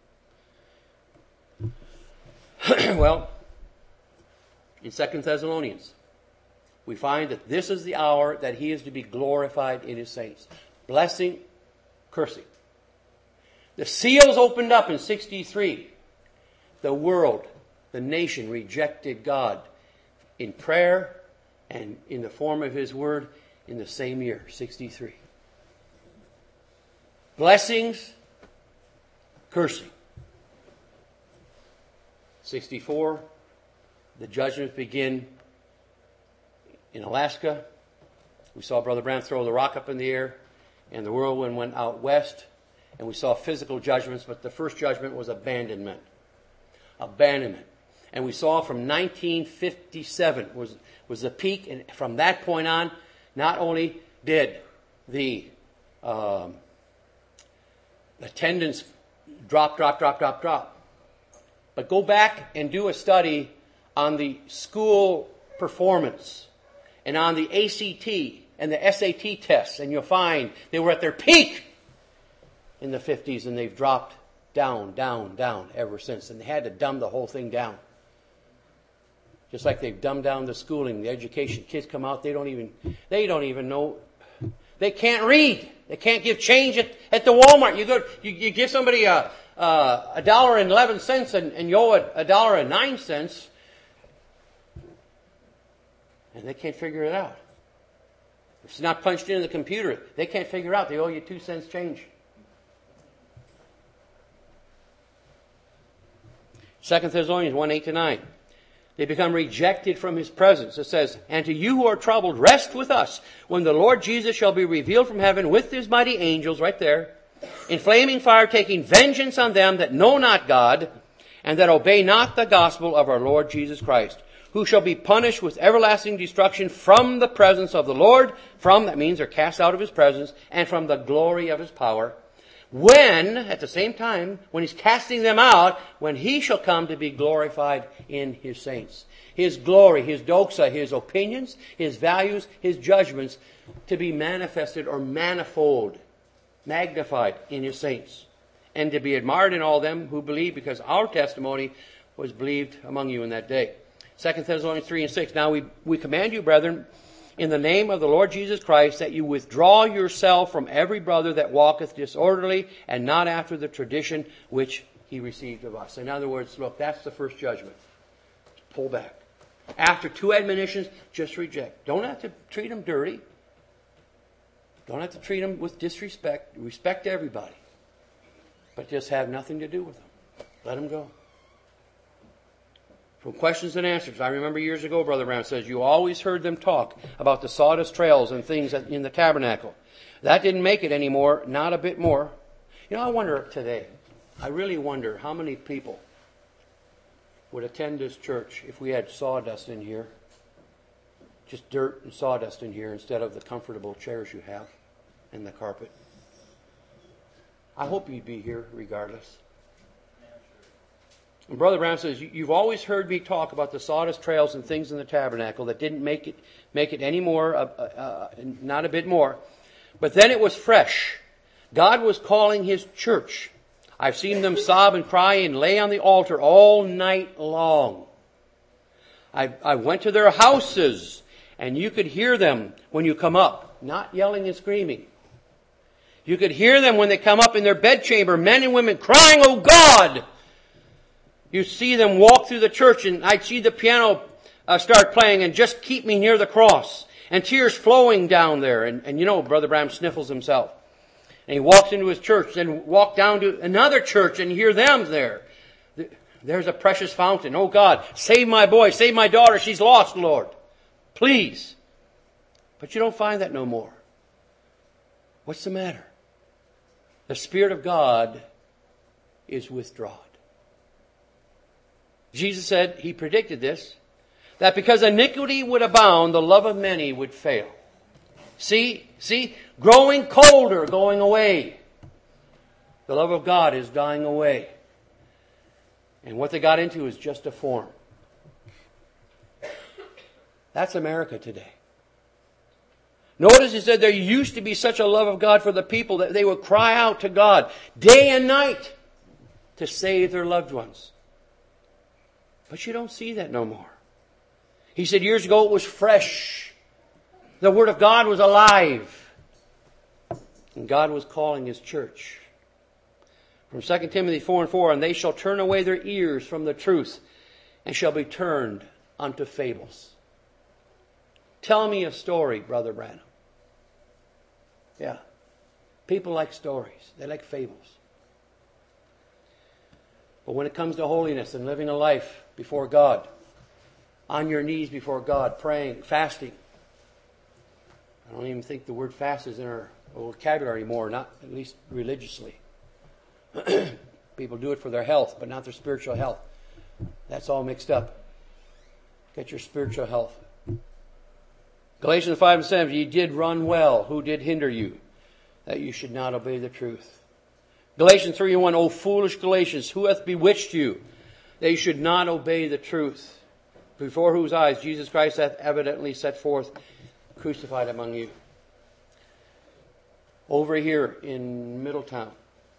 [SPEAKER 2] Well, in 2 Thessalonians, we find that this is the hour that he is to be glorified in his saints. Blessing, cursing. The seals opened up in 63. The world, the nation rejected God in prayer and in the form of his word in the same year, 63. Blessings, cursing. 64, the judgments begin in Alaska. We saw Brother Branham throw the rock up in the air, and the whirlwind went out west. And we saw physical judgments, but the first judgment was abandonment. Abandonment. And we saw from 1957 was the peak, and from that point on, not only did the attendance drop, but go back and do a study on the school performance and on the ACT and the SAT tests, and you'll find they were at their peak in the 50s, and they've dropped down ever since. And they had to dumb the whole thing down. Just like they've dumbed down the schooling, the education. Kids come out, they don't even know. They can't read. They can't give change at the Walmart. You give somebody $1.11 and you owe $1.09, and they can't figure it out. If it's not punched into the computer, they can't figure out they owe you 2 cents change. 2 Thessalonians 1:8-9. They become rejected from his presence. It says, and to you who are troubled, rest with us when the Lord Jesus shall be revealed from heaven with his mighty angels, right there, in flaming fire, taking vengeance on them that know not God and that obey not the gospel of our Lord Jesus Christ, who shall be punished with everlasting destruction from the presence of the Lord, that means they're cast out of his presence, and from the glory of his power, when, at the same time, when he's casting them out, when he shall come to be glorified in his saints. His glory, his doxa, his opinions, his values, his judgments, to be manifested or manifold, magnified in his saints, and to be admired in all them who believe, because our testimony was believed among you in that day. 2 Thessalonians 3:6. Now we command you, brethren, in the name of the Lord Jesus Christ, that you withdraw yourself from every brother that walketh disorderly and not after the tradition which he received of us. In other words, look, that's the first judgment. Pull back. After 2 admonitions, just reject. Don't have to treat them dirty. Don't have to treat them with disrespect. Respect everybody. But just have nothing to do with them. Let them go. From questions and answers, I remember years ago, Brother Branham says, you always heard them talk about the sawdust trails and things in the tabernacle. That didn't make it anymore, not a bit more. You know, I wonder today, I really wonder how many people would attend this church if we had sawdust in here, just dirt and sawdust in here instead of the comfortable chairs you have and the carpet. I hope you'd be here regardless. And Brother Branham says, you've always heard me talk about the sawdust trails and things in the tabernacle that didn't make it any more, not a bit more. But then it was fresh. God was calling his church. I've seen them sob and cry and lay on the altar all night long. I went to their houses, and you could hear them when you come up, not yelling and screaming. You could hear them when they come up in their bedchamber, men and women crying, "Oh God!" You see them walk through the church, and I'd see the piano start playing and just keep me near the cross. And tears flowing down there. And you know, Brother Branham sniffles himself. And he walks into his church, then walk down to another church and hear them there. There's a precious fountain. Oh God, save my boy, save my daughter. She's lost, Lord. Please. But you don't find that no more. What's the matter? The Spirit of God is withdrawn. Jesus said, he predicted this, that because iniquity would abound, the love of many would fail. See, growing colder, going away. The love of God is dying away. And what they got into is just a form. That's America today. Notice he said there used to be such a love of God for the people that they would cry out to God day and night to save their loved ones. But you don't see that no more. He said years ago it was fresh. The Word of God was alive. And God was calling His church. From 2 Timothy 4:4, and they shall turn away their ears from the truth and shall be turned unto fables. Tell me a story, Brother Branham. Yeah. People like stories. They like fables. But when it comes to holiness and living a life before God, on your knees before God, praying, fasting. I don't even think the word fast is in our vocabulary anymore, not at least religiously. People do it for their health, but not their spiritual health. That's all mixed up. Get your spiritual health. Galatians 5:7, ye did run well. Who did hinder you? That you should not obey the truth. Galatians 3:1, O foolish Galatians, who hath bewitched you? That you should not obey the truth. Before whose eyes Jesus Christ hath evidently set forth, crucified among you. Over here in Middletown,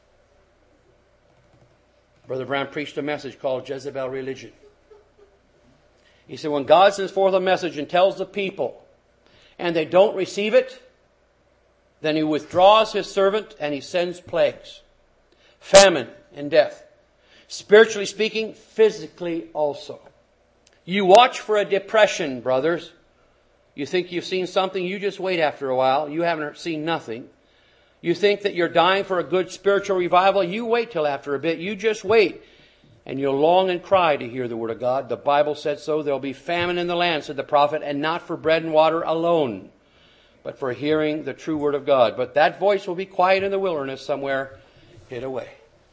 [SPEAKER 2] Brother Brown preached a message called Jezebel Religion. He said when God sends forth a message and tells the people, and they don't receive it, then He withdraws His servant and He sends plagues, famine and death. Spiritually speaking, physically also. You watch for a depression, brothers. You think you've seen something, you just wait after a while. You haven't seen nothing. You think that you're dying for a good spiritual revival, you wait till after a bit. You just wait. And you'll long and cry to hear the Word of God. The Bible said so. There'll be famine in the land, said the prophet, and not for bread and water alone, but for hearing the true Word of God. But that voice will be quiet in the wilderness somewhere, hid away.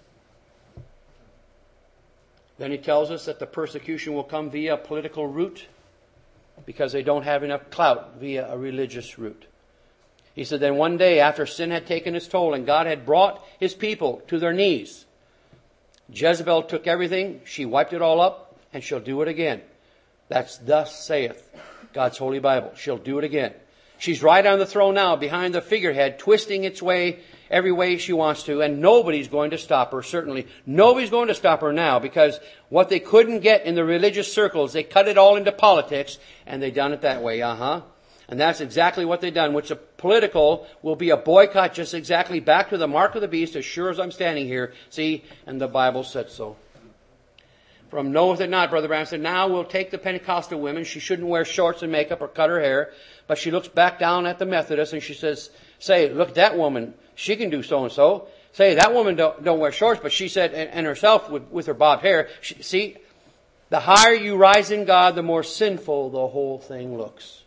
[SPEAKER 2] Then he tells us that the persecution will come via a political route because they don't have enough clout via a religious route. He said, then one day after sin had taken its toll and God had brought His people to their knees, Jezebel took everything, she wiped it all up, and she'll do it again. That's thus saith God's Holy Bible. She'll do it again. She's right on the throne now, behind the figurehead, twisting its way every way she wants to, and nobody's going to stop her, certainly. Nobody's going to stop her now, because what they couldn't get in the religious circles, they cut it all into politics, and they done it that way, And that's exactly what they've done, which a political will be a boycott just exactly back to the mark of the beast, as sure as I'm standing here. See, and the Bible said so. From knoweth it not, Brother Branham said, now we'll take the Pentecostal women. She shouldn't wear shorts and makeup or cut her hair. But she looks back down at the Methodists and she says, say, look at that woman. She can do so-and-so. Say, that woman don't wear shorts, but she said, and herself with her bobbed hair. See, the higher you rise in God, the more sinful the whole thing looks.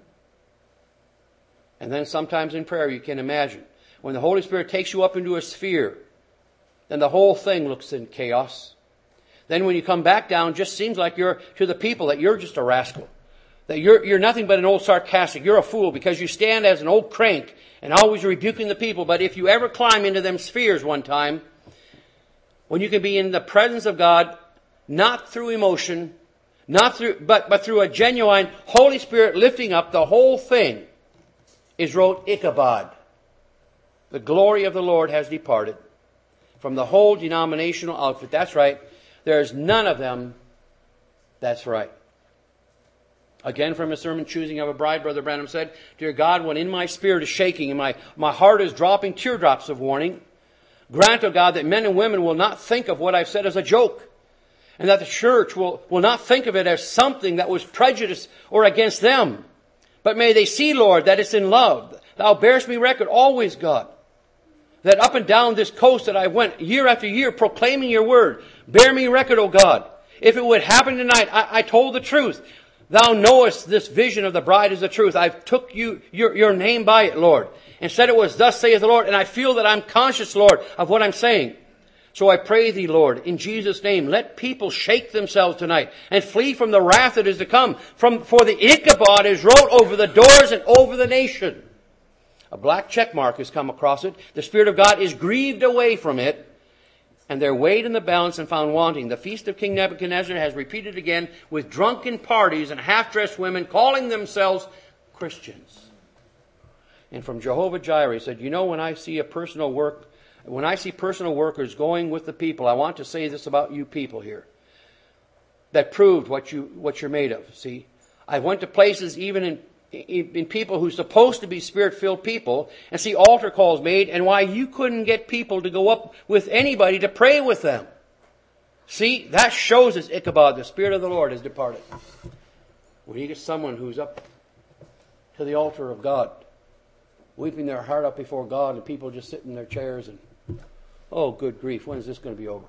[SPEAKER 2] And then sometimes in prayer you can imagine, when the Holy Spirit takes you up into a sphere, then the whole thing looks in chaos. Then when you come back down, it just seems like you're to the people that you're just a rascal. That you're nothing but an old sarcastic. You're a fool because you stand as an old crank and always rebuking the people. But if you ever climb into them spheres one time, when you can be in the presence of God, not through emotion, but through a genuine Holy Spirit lifting up, the whole thing is wrote Ichabod. The glory of the Lord has departed from the whole denominational outfit. That's right. There's none of them. That's right. Again, from his sermon, Choosing of a Bride, Brother Branham said, Dear God, when in my spirit is shaking and my heart is dropping teardrops of warning, grant, O God, that men and women will not think of what I've said as a joke, and that the church will not think of it as something that was prejudiced or against them. But may they see, Lord, that it's in love. Thou bearest me record always, God,
[SPEAKER 1] that up and down this coast that I went year after year proclaiming your word. Bear me record, O God. If it would happen tonight, I told the truth. Thou knowest this vision of the bride is the truth. I've took your name by it, Lord, and said it was thus saith the Lord. And I feel that I'm conscious, Lord, of what I'm saying. So I pray thee, Lord, in Jesus' name, let people shake themselves tonight and flee from the wrath that is to come. For the Ichabod is wrote over the doors and over the nation. A black check mark has come across it. The Spirit of God is grieved away from it. And they're weighed in the balance and found wanting. The feast of King Nebuchadnezzar has repeated again with drunken parties and half-dressed women calling themselves Christians. And from Jehovah Jireh, he said, when I see personal workers going with the people, I want to say this about you people here. That proved what you're made of. See, I went to places even in people who's supposed to be Spirit-filled people and see altar calls made, and why you couldn't get people to go up with anybody to pray with them. See, that shows us Ichabod, the Spirit of the Lord has departed. When you get someone who's up to the altar of God, weeping their heart up before God, and people just sit in their chairs and, oh, good grief, when is this going to be over?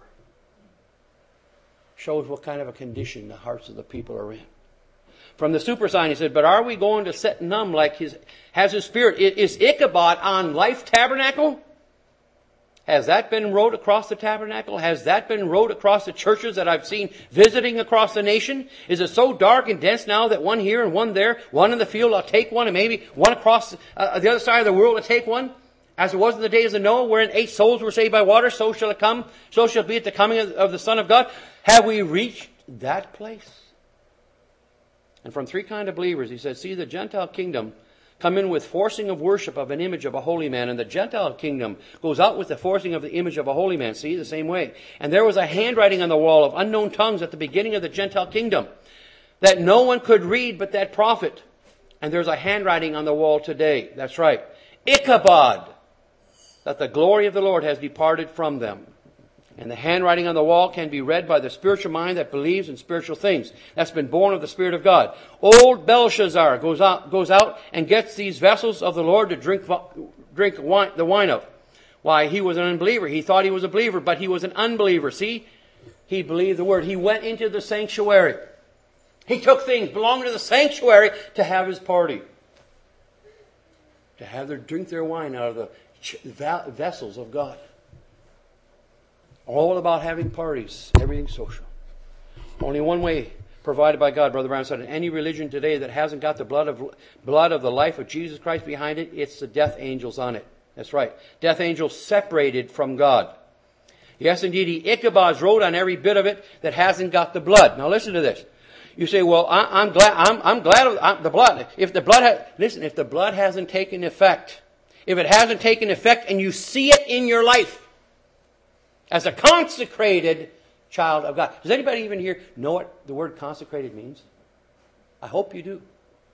[SPEAKER 1] Shows what kind of a condition the hearts of the people are in. From the super sign, he said, but are we going to sit numb like has his spirit? Is Ichabod on Life Tabernacle? Has that been wrote across the tabernacle? Has that been wrote across the churches that I've seen visiting across the nation? Is it so dark and dense now that one here and one there, one in the field, I'll take one, and maybe one across the other side of the world, I'll take one? As it was in the days of Noah, wherein 8 souls were saved by water, so shall it come, so shall it be at the coming of the Son of God. Have we reached that place? And from 3 kinds of believers, he said, see, the Gentile kingdom come in with forcing of worship of an image of a holy man, and the Gentile kingdom goes out with the forcing of the image of a holy man. See, the same way. And there was a handwriting on the wall of unknown tongues at the beginning of the Gentile kingdom that no one could read but that prophet. And there's a handwriting on the wall today. That's right. Ichabod, that the glory of the Lord has departed from them. And the handwriting on the wall can be read by the spiritual mind that believes in spiritual things. That's been born of the Spirit of God. Old Belshazzar goes out and gets these vessels of the Lord to drink the wine of. Why, he was an unbeliever. He thought he was a believer, but he was an unbeliever. See, he believed the word. He went into the sanctuary. He took things belonging to the sanctuary to have his party. To have drink their wine out of the vessels of God. All about having parties, everything social. Only one way provided by God, Brother Brown said, in any religion today that hasn't got the blood of the life of Jesus Christ behind it, it's the death angels on it. That's right. Death angels separated from God. Yes, indeed, Ichabod's wrote on every bit of it that hasn't got the blood. Now listen to this. You say, well, I'm glad of the blood. If the blood hasn't taken effect, if it hasn't taken effect and you see it in your life, as a consecrated child of God. Does anybody even here know what the word consecrated means? I hope you do.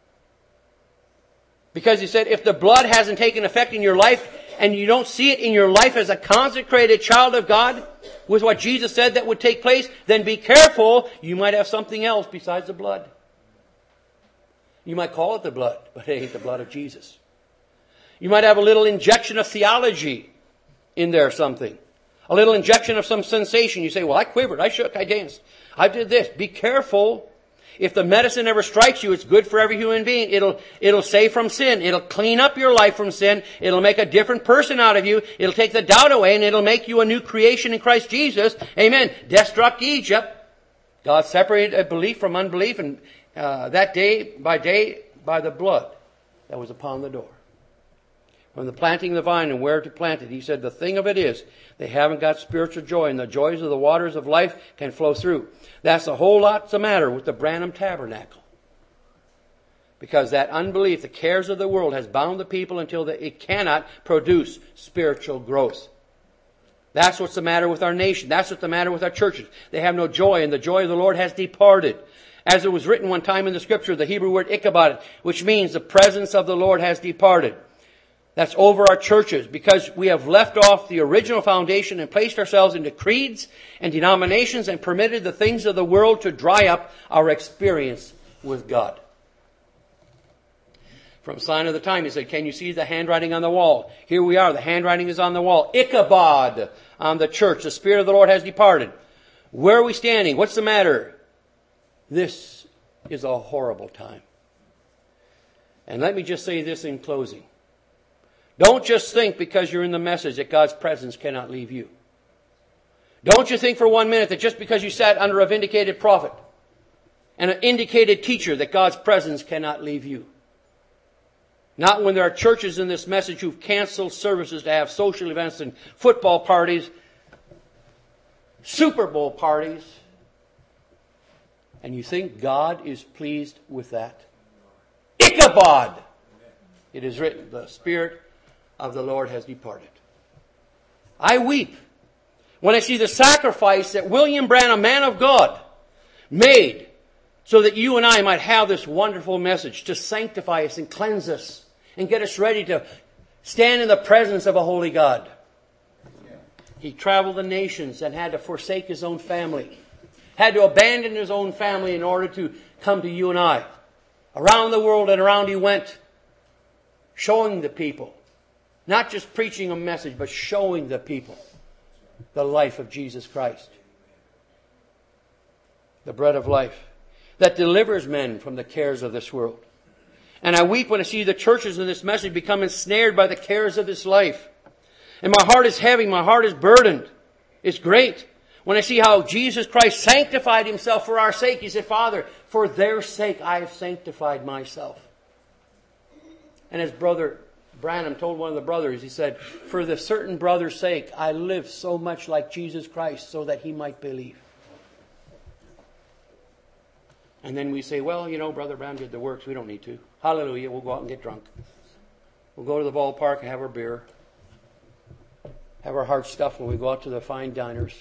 [SPEAKER 1] Because he said, if the blood hasn't taken effect in your life, and you don't see it in your life as a consecrated child of God, with what Jesus said that would take place, then be careful. You might have something else besides the blood. You might call it the blood, but it ain't the blood of Jesus. You might have a little injection of theology in there or something. A little injection of some sensation. You say, well, I quivered, I shook, I danced, I did this. Be careful. If the medicine ever strikes you, it's good for every human being. It'll save from sin. It'll clean up your life from sin. It'll make a different person out of you. It'll take the doubt away, and it'll make you a new creation in Christ Jesus. Amen. Death struck Egypt. God separated a belief from unbelief, and that day by the blood that was upon the door. From the planting of the vine and where to plant it. He said, the thing of it is, they haven't got spiritual joy, and the joys of the waters of life can flow through. That's a whole lot the matter with the Branham Tabernacle. Because that unbelief, the cares of the world, has bound the people until it cannot produce spiritual growth. That's what's the matter with our nation. That's what's the matter with our churches. They have no joy, and the joy of the Lord has departed. As it was written one time in the Scripture, the Hebrew word Ichabod, which means the presence of the Lord has departed. That's over our churches, because we have left off the original foundation and placed ourselves into creeds and denominations and permitted the things of the world to dry up our experience with God. From Sign of the Time, he said, can you see the handwriting on the wall? Here we are. The handwriting is on the wall. Ichabod on the church. The Spirit of the Lord has departed. Where are we standing? What's the matter? This is a horrible time. And let me just say this in closing. Don't just think because you're in the message that God's presence cannot leave you. Don't you think for 1 minute that just because you sat under a vindicated prophet and an indicated teacher that God's presence cannot leave you. Not when there are churches in this message who've canceled services to have social events and football parties, Super Bowl parties, and you think God is pleased with that. Ichabod! It is written, the Spirit of the Lord has departed. I weep when I see the sacrifice that William Branham, man of God, made so that you and I might have this wonderful message to sanctify us and cleanse us and get us ready to stand in the presence of a holy God. He traveled the nations and had to forsake his own family. Had to abandon his own family in order to come to you and I. Around the world and around he went, showing the people, not just preaching a message, but showing the people the life of Jesus Christ. The bread of life that delivers men from the cares of this world. And I weep when I see the churches in this message become ensnared by the cares of this life. And my heart is heavy, my heart is burdened. It's great when I see how Jesus Christ sanctified himself for our sake. He said, Father, for their sake I have sanctified myself. And as Brother Branham told one of the brothers, he said, for the certain brother's sake, I live so much like Jesus Christ so that he might believe. And then we say, well, you know, Brother Branham did the works. We don't need to. Hallelujah. We'll go out and get drunk. We'll go to the ballpark and have our beer. Have our hearts stuffed when we go out to the fine diners.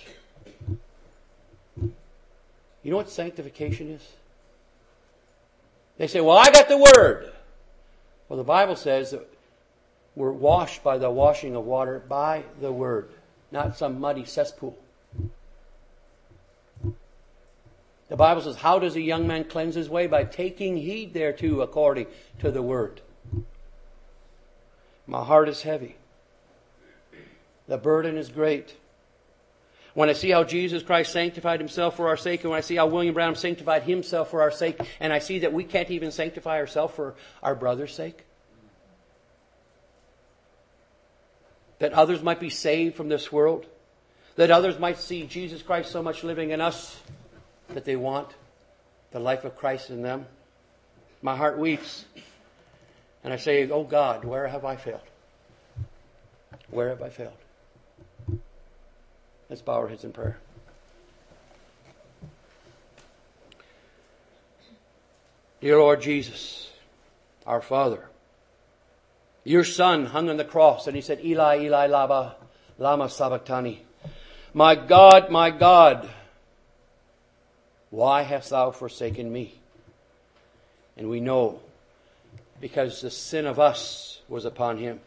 [SPEAKER 1] You know what sanctification is? They say, well, I got the Word. Well, the Bible says that we're washed by the washing of water by the Word, not some muddy cesspool. The Bible says, how does a young man cleanse his way? By taking heed thereto according to the Word. My heart is heavy. The burden is great. When I see how Jesus Christ sanctified himself for our sake, and when I see how William Branham sanctified himself for our sake, and I see that we can't even sanctify ourselves for our brother's sake, that others might be saved from this world, that others might see Jesus Christ so much living in us that they want the life of Christ in them. My heart weeps. And I say, oh God, where have I failed? Where have I failed? Let's bow our heads in prayer. Dear Lord Jesus, our Father, your Son hung on the cross and he said, Eli, Eli, lama sabachthani. My God, why hast thou forsaken me? And we know because the sin of us was upon him.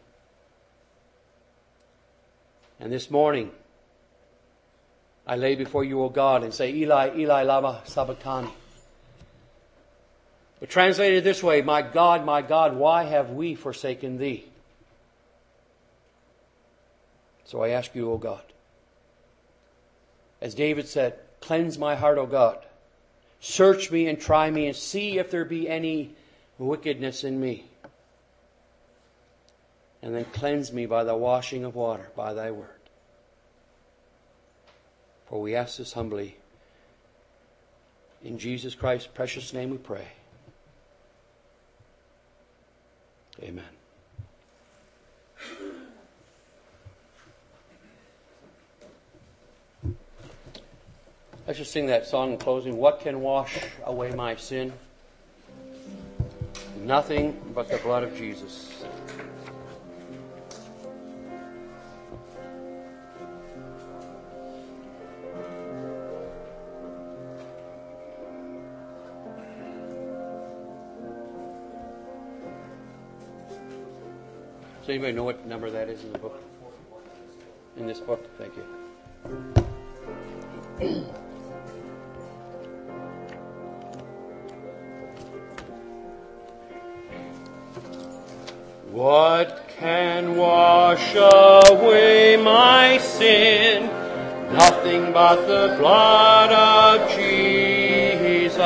[SPEAKER 1] And this morning, I lay before you, O God, and say, Eli, Eli, lama sabachthani. But translated this way, my God, why have we forsaken thee? So I ask you, O God, as David said, cleanse my heart, O God. Search me and try me and see if there be any wickedness in me. And then cleanse me by the washing of water, by thy word. For we ask this humbly. In Jesus Christ's precious name we pray. Amen. Let's just sing that song in closing. What can wash away my sin? Nothing but the blood of Jesus. Does anybody know what number that is in the book? In this book? Thank you. What can wash away my sin? Nothing but the blood of Jesus.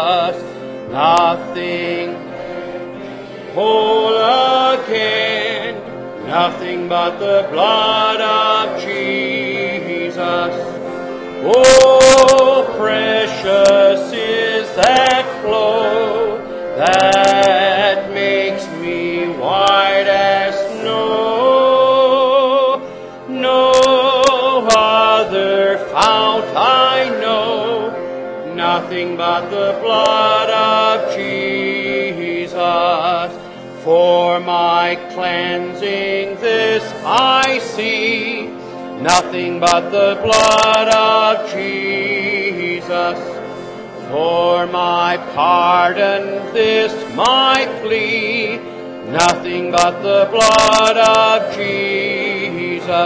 [SPEAKER 1] Nothing whole again. Nothing but the blood of Jesus. Oh, precious is that flow that makes me white as snow. No other fount I know, nothing but the blood of Jesus. For my cleansing this I see, nothing but the blood of Jesus. For my pardon this my plea, nothing but the blood of Jesus.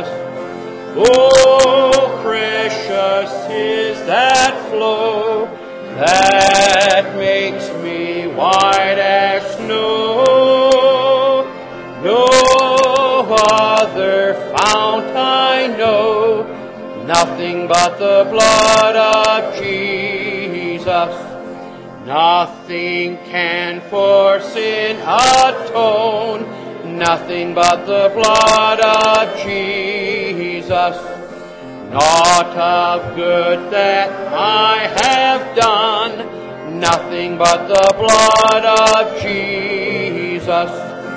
[SPEAKER 1] Oh, precious is that flow that makes me white as snow. No other fount I know, nothing but the blood of Jesus. Nothing can for sin atone, nothing but the blood of Jesus. Naught of good that I have done, nothing but the blood of Jesus.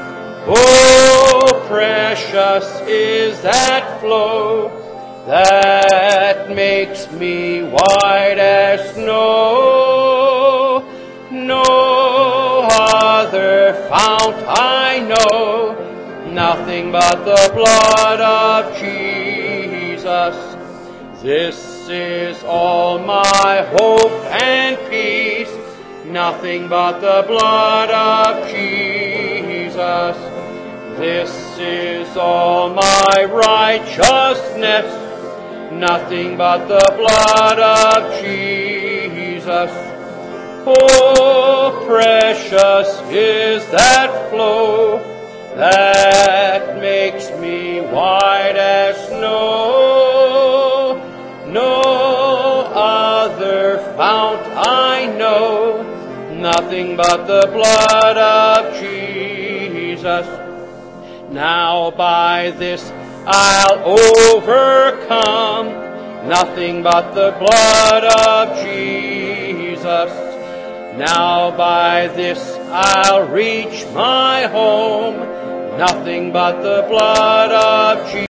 [SPEAKER 1] Oh, precious is that flow that makes me white as snow. No other fount I know, nothing but the blood of Jesus. This is all my hope and peace, nothing but the blood of Jesus. This is all my righteousness, nothing but the blood of Jesus. Oh, precious is that flow that makes me white as snow. No other fount I know, nothing but the blood of Jesus. Now by this I'll overcome, nothing but the blood of Jesus. Now by this I'll reach my home, nothing but the blood of Jesus.